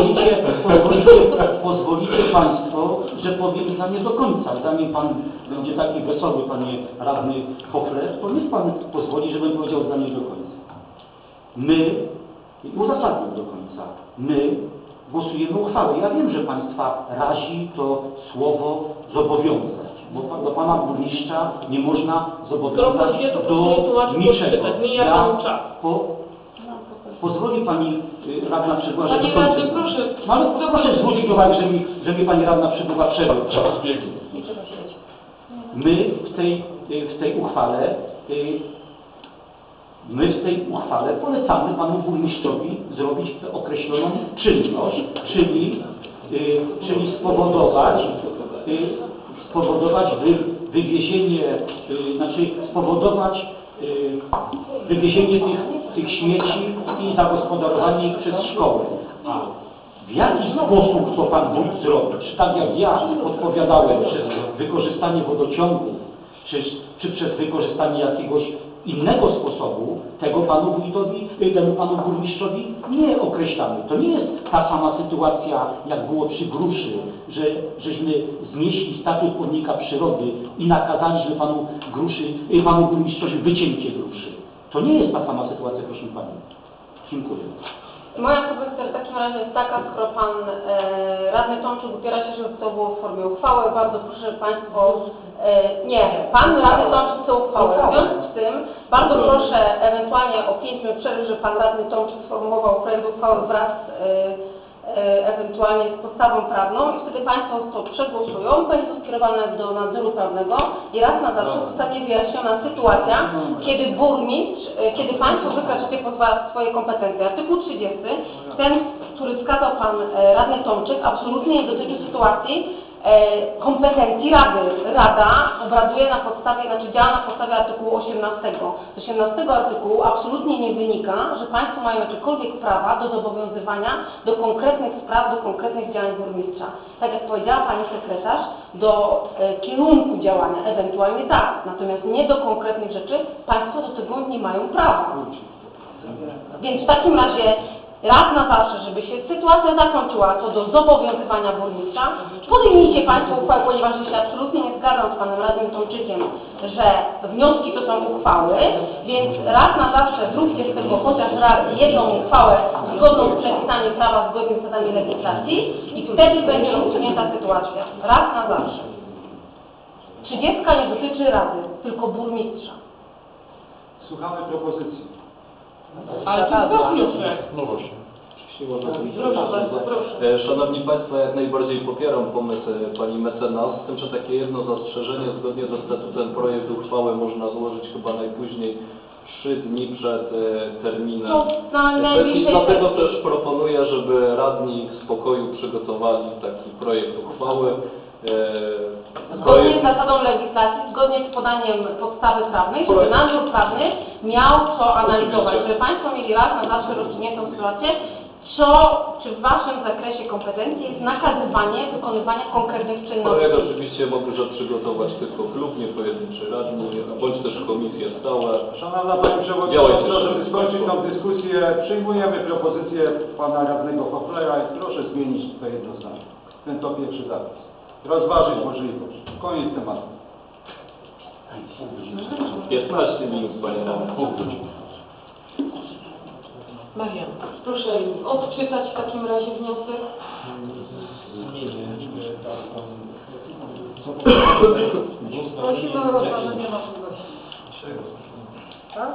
Pozwolicie Państwo, że powiem zdanie do końca. Zanim Pan będzie taki wesoły, Panie Radny Hoffler, to niech Pan pozwoli, żebym powiedział zdanie do końca. My, i uzasadniam do końca, my głosujemy uchwałę. Ja wiem, że Państwa razi to słowo zobowiązać, bo do Pana burmistrza nie można zobowiązać do niczego. Pozwoli Pani Radna Przybła, że dokończę. No ale proszę zwrócić uwagę, że mi Pani Radna Przybła przerwał. My w tej uchwale polecamy Panu Burmistrzowi zrobić określoną czynność, czyli spowodować wywiezienie tych śmieci i zagospodarowanie ich przez szkołę. A w jaki sposób to Pan Wójt zrobi? Czy tak jak ja odpowiadałem, przez wykorzystanie wodociągów, czy przez wykorzystanie jakiegoś innego sposobu, tego Panu Wójtowi, temu Panu Burmistrzowi nie określamy. To nie jest ta sama sytuacja, jak było przy Gruszy, żeśmy znieśli status pomnika przyrody i nakazaliśmy Panu Burmistrzowi wycięcie Gruszy. To nie jest ta sama sytuacja, proszę Pani. Dziękuję. Moja propozycja w takim razie jest taka, skoro Pan Radny Tomczyk upiera się, żeby to było w formie uchwały, bardzo proszę, żeby Państwo... Pan Radny Tomczyk chce uchwałę. W związku z tym bardzo proszę ewentualnie o 5 minut przerwy, żeby Pan Radny Tomczyk sformułował projekt uchwały wraz ewentualnie z podstawą prawną i wtedy Państwo to przegłosują, będzie to skierowane do nadzoru prawnego i raz na zawsze zostanie wyjaśniona sytuacja, kiedy burmistrz, kiedy Państwo wykraczacie poza swoje kompetencje. Artykuł 30, ten, który wskazał Pan Radny Tomczyk, absolutnie nie dotyczy sytuacji kompetencji Rady. Rada obraduje na podstawie, działa na podstawie artykułu 18. Z 18 artykułu absolutnie nie wynika, że Państwo mają jakiekolwiek prawa do zobowiązywania do konkretnych spraw, do konkretnych działań burmistrza. Tak jak powiedziała Pani Sekretarz, do kierunku działania ewentualnie tak, natomiast nie do konkretnych rzeczy Państwo do tego nie mają prawa. Więc w takim razie raz na zawsze, żeby się sytuacja zakończyła co do zobowiązywania burmistrza, podejmijcie Państwo uchwałę, ponieważ ja się absolutnie nie zgadzam z Panem Radnym Tomczykiem, że wnioski to są uchwały, więc raz na zawsze zróbcie z tego chociaż raz jedną uchwałę zgodną z przepisami prawa, zgodnie z zasadami legislacji i wtedy będzie rozstrzygnięta sytuacja. Raz na zawsze. 30 nie dotyczy Rady, tylko burmistrza. Słuchamy propozycji. Ale to jest wniosek. No właśnie. Szanowni Państwo, jak najbardziej popieram pomysł Pani mecenas, z tym, że takie jedno zastrzeżenie zgodnie ze statutem projekt uchwały można złożyć chyba najpóźniej 3 dni przed terminem sesji. Dlatego też proponuję, żeby radni w spokoju przygotowali taki projekt uchwały. Zgodnie z zasadą legislacji, zgodnie z podaniem podstawy prawnej, żeby nadzór prawny miał co analizować, żeby Państwo mieli raz na zawsze rozstrzygniętą sytuację, czy w Waszym zakresie kompetencji jest nakazywanie wykonywania konkretnych czynności. Projekt oczywiście może przygotować tylko klub, nie pojedynczy radni, bądź też komisje stałe. Szanowna Pani Przewodnicząca, żeby skończyć tą dyskusję, przyjmujemy propozycję Pana Radnego Hoflera i proszę zmienić to jedno zdanie. Ten to pierwszy zapis. Rozważyć możliwość. Koniec tematu. 15 minut, Panie Radny. Marian, proszę odczytać w takim razie wniosek. Zmienię Prosimy o rozważenie możliwości. Tak?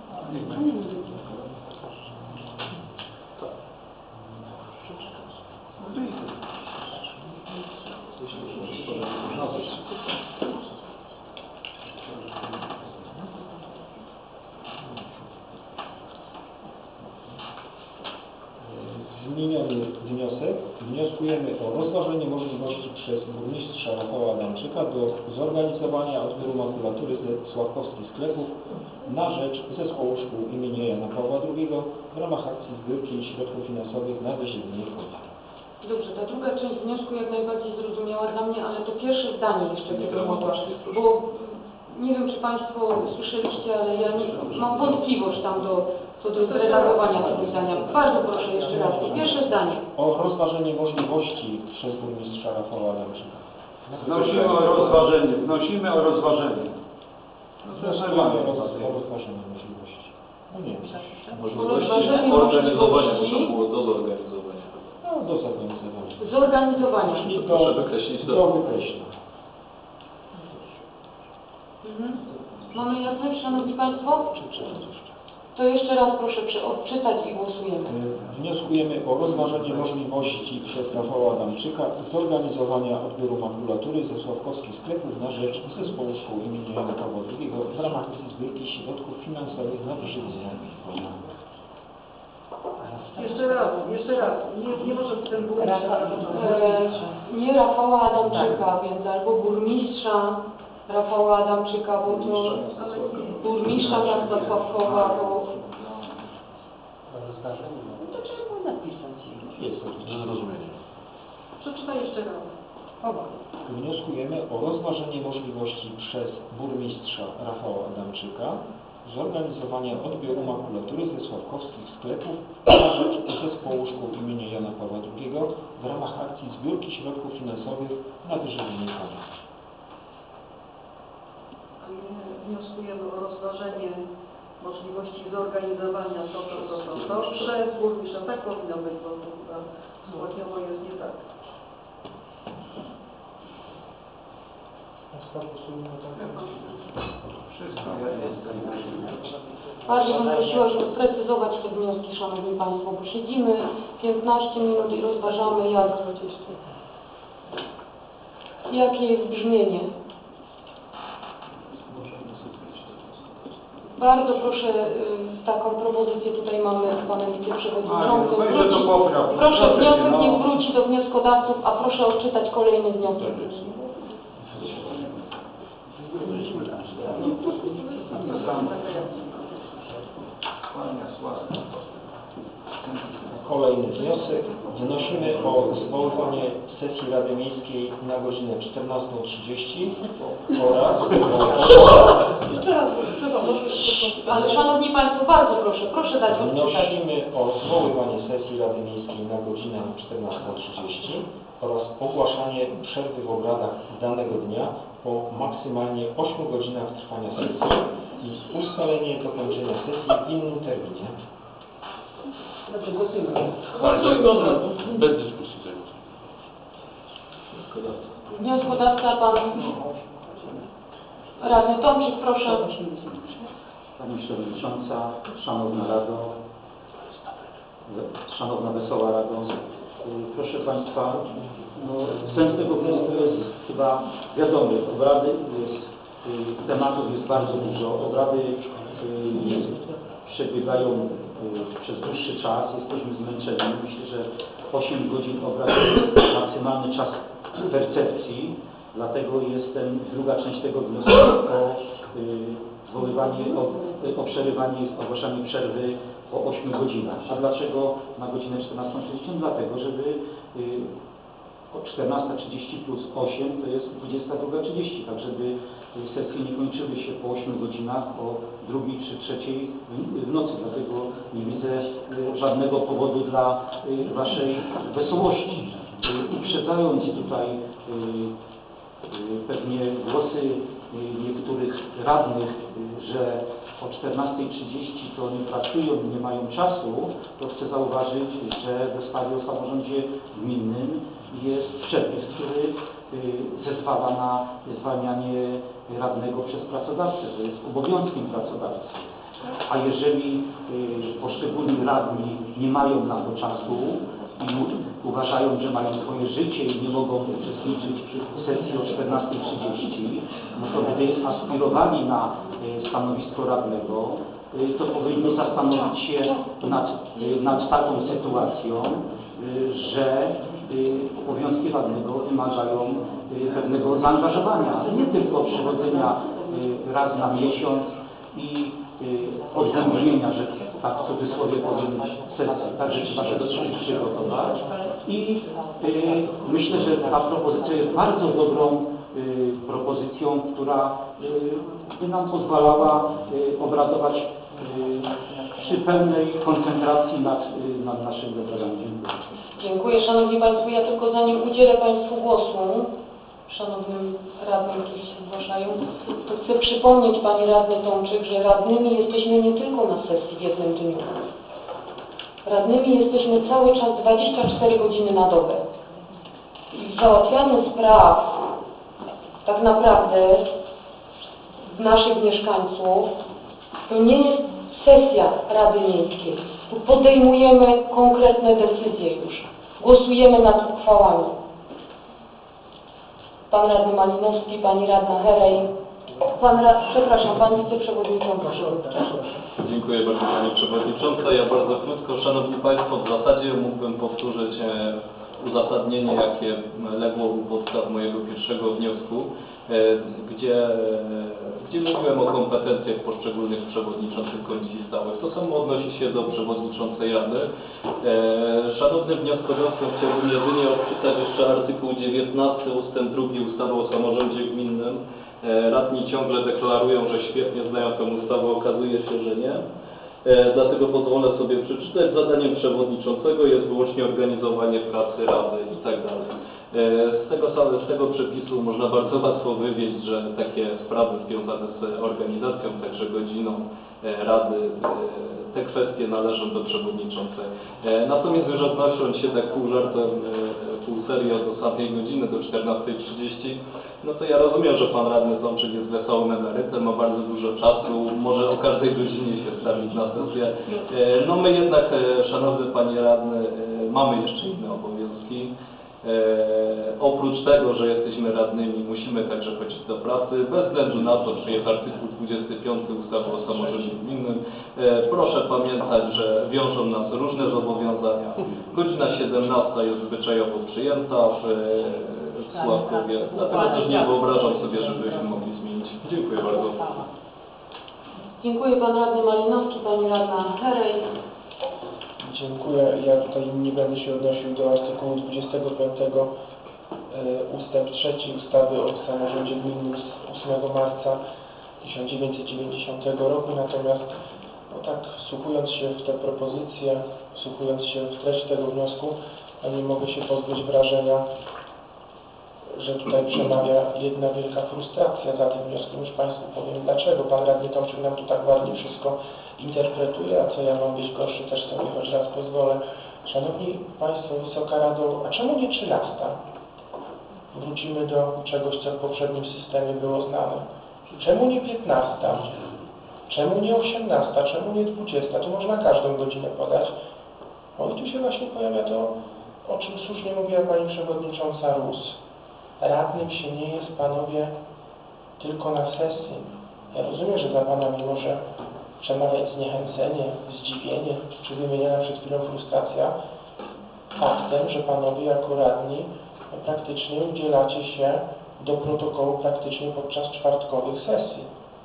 Zmieniony wniosek. Wnioskujemy o rozważenie możliwości przez burmistrza Rafała Adamczyka do zorganizowania odbioru makulatury ze sławkowskich sklepów na rzecz Zespołu Szkół im. Jana Pawła II w ramach akcji zbiórki środków finansowych na wyżywienie konia. Dobrze, ta druga część wniosku jak najbardziej zrozumiała dla mnie, ale to pierwsze zdanie jeszcze gdybym mogła, bo nie wiem, czy Państwo słyszeliście, ale ja mam wątpliwość tam co do zredagowania tego zdania. Bardzo proszę jeszcze raz, pierwsze zdanie. O rozważenie możliwości przez burmistrza Rafała Adamczyka. Wnosimy o rozważenie. Wnosimy o rozważenie. Wnioskujemy o rozważenie możliwości. No nie wiem. Możliwości organizowania, bo to było do zorganizowania. No, do zorganizowania. Zorganizowania. Proszę wykreślić do wykreślenia. Mamy jasność, Szanowni Państwo? To jeszcze raz proszę odczytać i głosujemy. Wnioskujemy o rozważenie możliwości przez Rafała Adamczyka zorganizowania odbioru makulatury ze sławkowskich sklepów na rzecz Zespołu Szkół im. Jana Pawła II w ramach akcji zbiórki środków finansowych na wyżywienie konia. Jeszcze raz. Nie może być ten burmistrz. Nie Rafała Adamczyka, więc albo burmistrza Rafała Adamczyka, bo to burmistrza miasta Sławkowa, bo... To trzeba było napisać. Jest to zrozumienie. Przeczytaj jeszcze raz. Wnioskujemy o rozważenie możliwości przez burmistrza Rafała Adamczyka zorganizowania odbioru makulatury ze sławkowskich sklepów na rzecz Zespołu Szkół im. Jana Pawła II w ramach akcji zbiórki środków finansowych na wyżywienie konia. Wnioskujemy o rozważenie możliwości zorganizowania to przez burmistrza. Tak powinno być, bo to chyba słowiowo jest nie tak. Bardzo bym prosiła, żeby sprecyzować te wnioski, Szanowni Państwo, bo siedzimy 15 minut i rozważamy, jakie jest brzmienie. Bardzo proszę, taką propozycję tutaj mamy z Panem Wiceprzewodniczącym. Proszę, wniosek niech wróci do wnioskodawców, a proszę odczytać kolejny wniosek. Kolejny wniosek. Wnosimy o zwoływanie sesji Rady Miejskiej na godzinę 14:30 oraz Ale Szanowni Państwo, bardzo proszę dać odczytać. wnosimy o zwoływanie sesji Rady Miejskiej na godzinę 14:30 oraz ogłaszanie przerwy w obradach danego dnia po maksymalnie 8 godzinach trwania sesji i ustalenie dokończenia sesji w innym terminie. Dobrze, głosujmy. Bez dyskusji. Wnioskodawca Pan Radny Tomczyk, proszę. Pani Przewodnicząca, Szanowna Rado, Szanowna Wesoła Rado, proszę Państwa, sens tego wniosku jest chyba wiadomy. Obrady tematów jest bardzo dużo. Obrady przebiegają przez dłuższy czas, jesteśmy zmęczeni. Myślę, że 8 godzin obrad to maksymalny czas percepcji, dlatego jest druga część tego wniosku o zwoływanie, o przerywanie, ogłaszanie przerwy po 8 godzinach. A dlaczego na godzinę 14:30? Dlatego, żeby 14:30 plus 8 to jest 22:30, tak żeby sesje nie kończyły się po 8 godzinach, o 2 czy 3 w nocy. Dlatego nie widzę żadnego powodu dla Waszej wesołości. Uprzedzając tutaj pewnie głosy niektórych radnych, że o 14:30 to nie pracują, nie mają czasu, to chcę zauważyć, że w ustawie o samorządzie gminnym jest przepis, który ze zezwala na zwalnianie radnego przez pracodawcę, to jest obowiązkiem pracodawcy. A jeżeli poszczególni radni nie mają na to czasu i uważają, że mają swoje życie i nie mogą uczestniczyć w sesji o 14:30, no to gdy aspirowali na stanowisko radnego, to powinni zastanowić się nad taką sytuacją, że obowiązki radnego wymagają pewnego zaangażowania, ale nie tylko przychodzenia raz na miesiąc i odwzędnienia, że tak w cudzysłowie powiem, sesji. Także trzeba się do czegoś przygotować. I myślę, że ta propozycja jest bardzo dobrą propozycją, która by nam pozwalała obradować przy pełnej koncentracji nad naszym referendum. Dziękuję. Szanowni Państwo, ja tylko zanim udzielę Państwu głosu, szanownym radnym, którzy się zgłaszają, to chcę przypomnieć Pani Radny Tomczyk, że radnymi jesteśmy nie tylko na sesji w jednym dniu. Radnymi jesteśmy cały czas 24 godziny na dobę. I w załatwianiu spraw tak naprawdę naszych mieszkańców to nie jest sesja Rady Miejskiej. Tu podejmujemy konkretne decyzje już. Głosujemy nad uchwałami. Pan radny Malinowski, Pani radna Herej. Przepraszam, Pani wiceprzewodnicząca. Dziękuję bardzo Pani Przewodnicząca. Ja bardzo krótko. Szanowni Państwo, w zasadzie mógłbym powtórzyć uzasadnienie, jakie legło u podstaw mojego pierwszego wniosku, gdzie mówiłem o kompetencjach poszczególnych przewodniczących komisji stałych. To samo odnosi się do przewodniczącej Rady. Szanownym wnioskodawcom chciałbym jedynie odczytać jeszcze artykuł 19 ustęp 2 ustawy o samorządzie gminnym. Radni ciągle deklarują, że świetnie znają tę ustawę, okazuje się, że nie. Dlatego pozwolę sobie przeczytać. Zadaniem przewodniczącego jest wyłącznie organizowanie pracy Rady i tak dalej. Z tego przepisu można bardzo łatwo wywieźć, że takie sprawy związane z organizacją, także godziną Rady, te kwestie należą do przewodniczącej. Natomiast już odnosząc się tak pół żartem, pół serio do samej godziny, do 14:30, no to ja rozumiem, że Pan Radny Tomczyk jest wesołym emerytem, ma bardzo dużo czasu, może o każdej godzinie się stawić na sesję. No my jednak, Szanowny Panie Radny, mamy jeszcze inne obowiązki. Oprócz tego, że jesteśmy radnymi, musimy także chodzić do pracy, bez względu na to, czy jest artykuł 25 ustawy o samorządzie gminnym. Proszę pamiętać, że wiążą nas różne zobowiązania. Godzina 17 jest zwyczajowo przyjęta w Sławkowie, dlatego też nie wyobrażam sobie, żebyśmy mogli zmienić. Dziękuję bardzo. Dziękuję Pan radny Malinowski, Pani radna Herej. Dziękuję. Ja tutaj nie będę się odnosił do artykułu 25 ustęp 3 ustawy o samorządzie gminnym z 8 marca 1990 roku, natomiast no tak, wsłuchując się w te propozycje, wsłuchując się w treść tego wniosku, nie mogę się pozbyć wrażenia, że tutaj przemawia jedna wielka frustracja za tym wnioskiem. Już Państwu powiem dlaczego. Pan radny Tomczyk nam tu tak ładnie wszystko interpretuje, a co ja mam być gorszy, też sobie choć raz pozwolę. Szanowni Państwo, Wysoka Rado, a czemu nie 13? Wrócimy do czegoś, co w poprzednim systemie było znane. Czemu nie 15? Czemu nie 18? Czemu nie 20? Tu można każdą godzinę podać. No i tu się właśnie pojawia to, o czym słusznie mówiła Pani Przewodnicząca Rus. Radnym się nie jest, Panowie, tylko na sesji. Ja rozumiem, że za Panami może przemawiać zniechęcenie, zdziwienie, czy wymieniana przed chwilą frustracja, faktem, że Panowie jako radni praktycznie udzielacie się do protokołu praktycznie podczas czwartkowych sesji.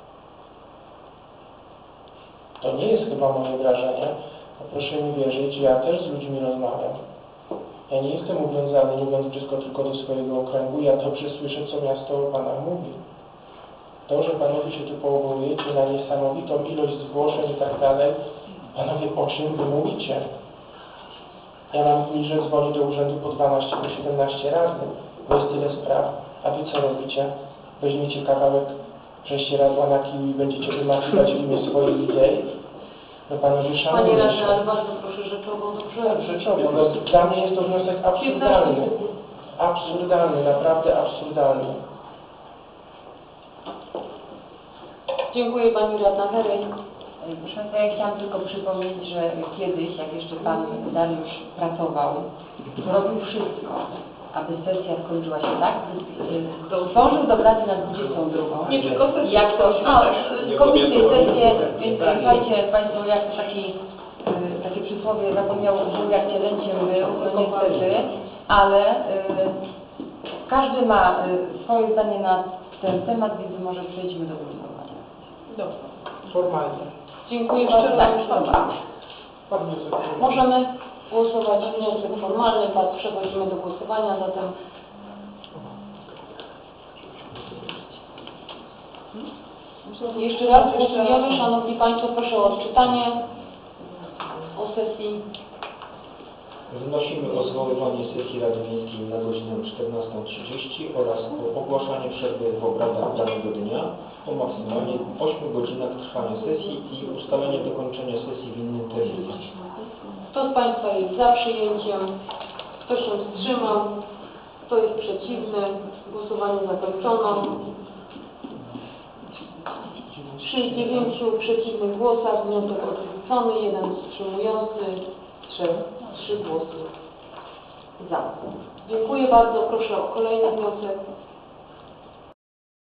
To nie jest chyba moje wrażenie, bo proszę mi wierzyć, ja też z ludźmi rozmawiam. Ja nie jestem uwiązany, mówiąc brzydko, tylko do swojego okręgu, ja dobrze słyszę, co miasto o Panach mówi. To, że Panowie się tu powołujecie na niesamowitą ilość zgłoszeń i tak dalej, Panowie, o czym Wy mówicie? Ja mam dni, że dzwonię do urzędu po 12, po 17 razy, bo jest tyle spraw. A Wy co robicie? Weźmiecie kawałek prześcieradła na kiju i będziecie wymachiwać w imię swoich idei? No Panowie, szanujcie Panie się. radny, ale bardzo proszę rzeczowo, dobrze? Rzeczowo, bo dla mnie jest to wniosek absurdalny. Absurdalny, naprawdę absurdalny. Dziękuję Pani Radna Herej. Proszę Państwa, ja chciałam tylko przypomnieć, że kiedyś, jak jeszcze Pan Dariusz pracował, robił wszystko, aby sesja skończyła się tak, dążył do pracy na 22. Nie tylko sesję. Jak to, komisje, sesje, więc słuchajcie Państwo, jak takie przysłowie zapomniało, był jak cielęciem był, no niestety, ale każdy ma swoje zdanie na ten temat, więc może przejdźmy do głosowania. Dobrze. Formalnie. Dziękuję bardzo. Pan wniosek. Możemy głosować wniosek formalny, przechodzimy do głosowania, zatem jeszcze raz głosujemy. Szanowni Państwo, proszę o odczytanie o sesji. Wnosimy o zwoływanie sesji Rady Miejskiej na godzinę 14:30 oraz o ogłaszanie przerwy w obradach danego dnia o maksymalnie 8 godzinach trwania sesji i ustalenie dokończenia sesji w innym terminie. Kto z Państwa jest za przyjęciem? Kto się wstrzymał? Kto jest przeciwny? Głosowanie zakończono. Przy 9 przeciwnych głosach wniosek odrzucony, 1 wstrzymujący, 3 głosy za. Dziękuję bardzo. Proszę o kolejny wniosek.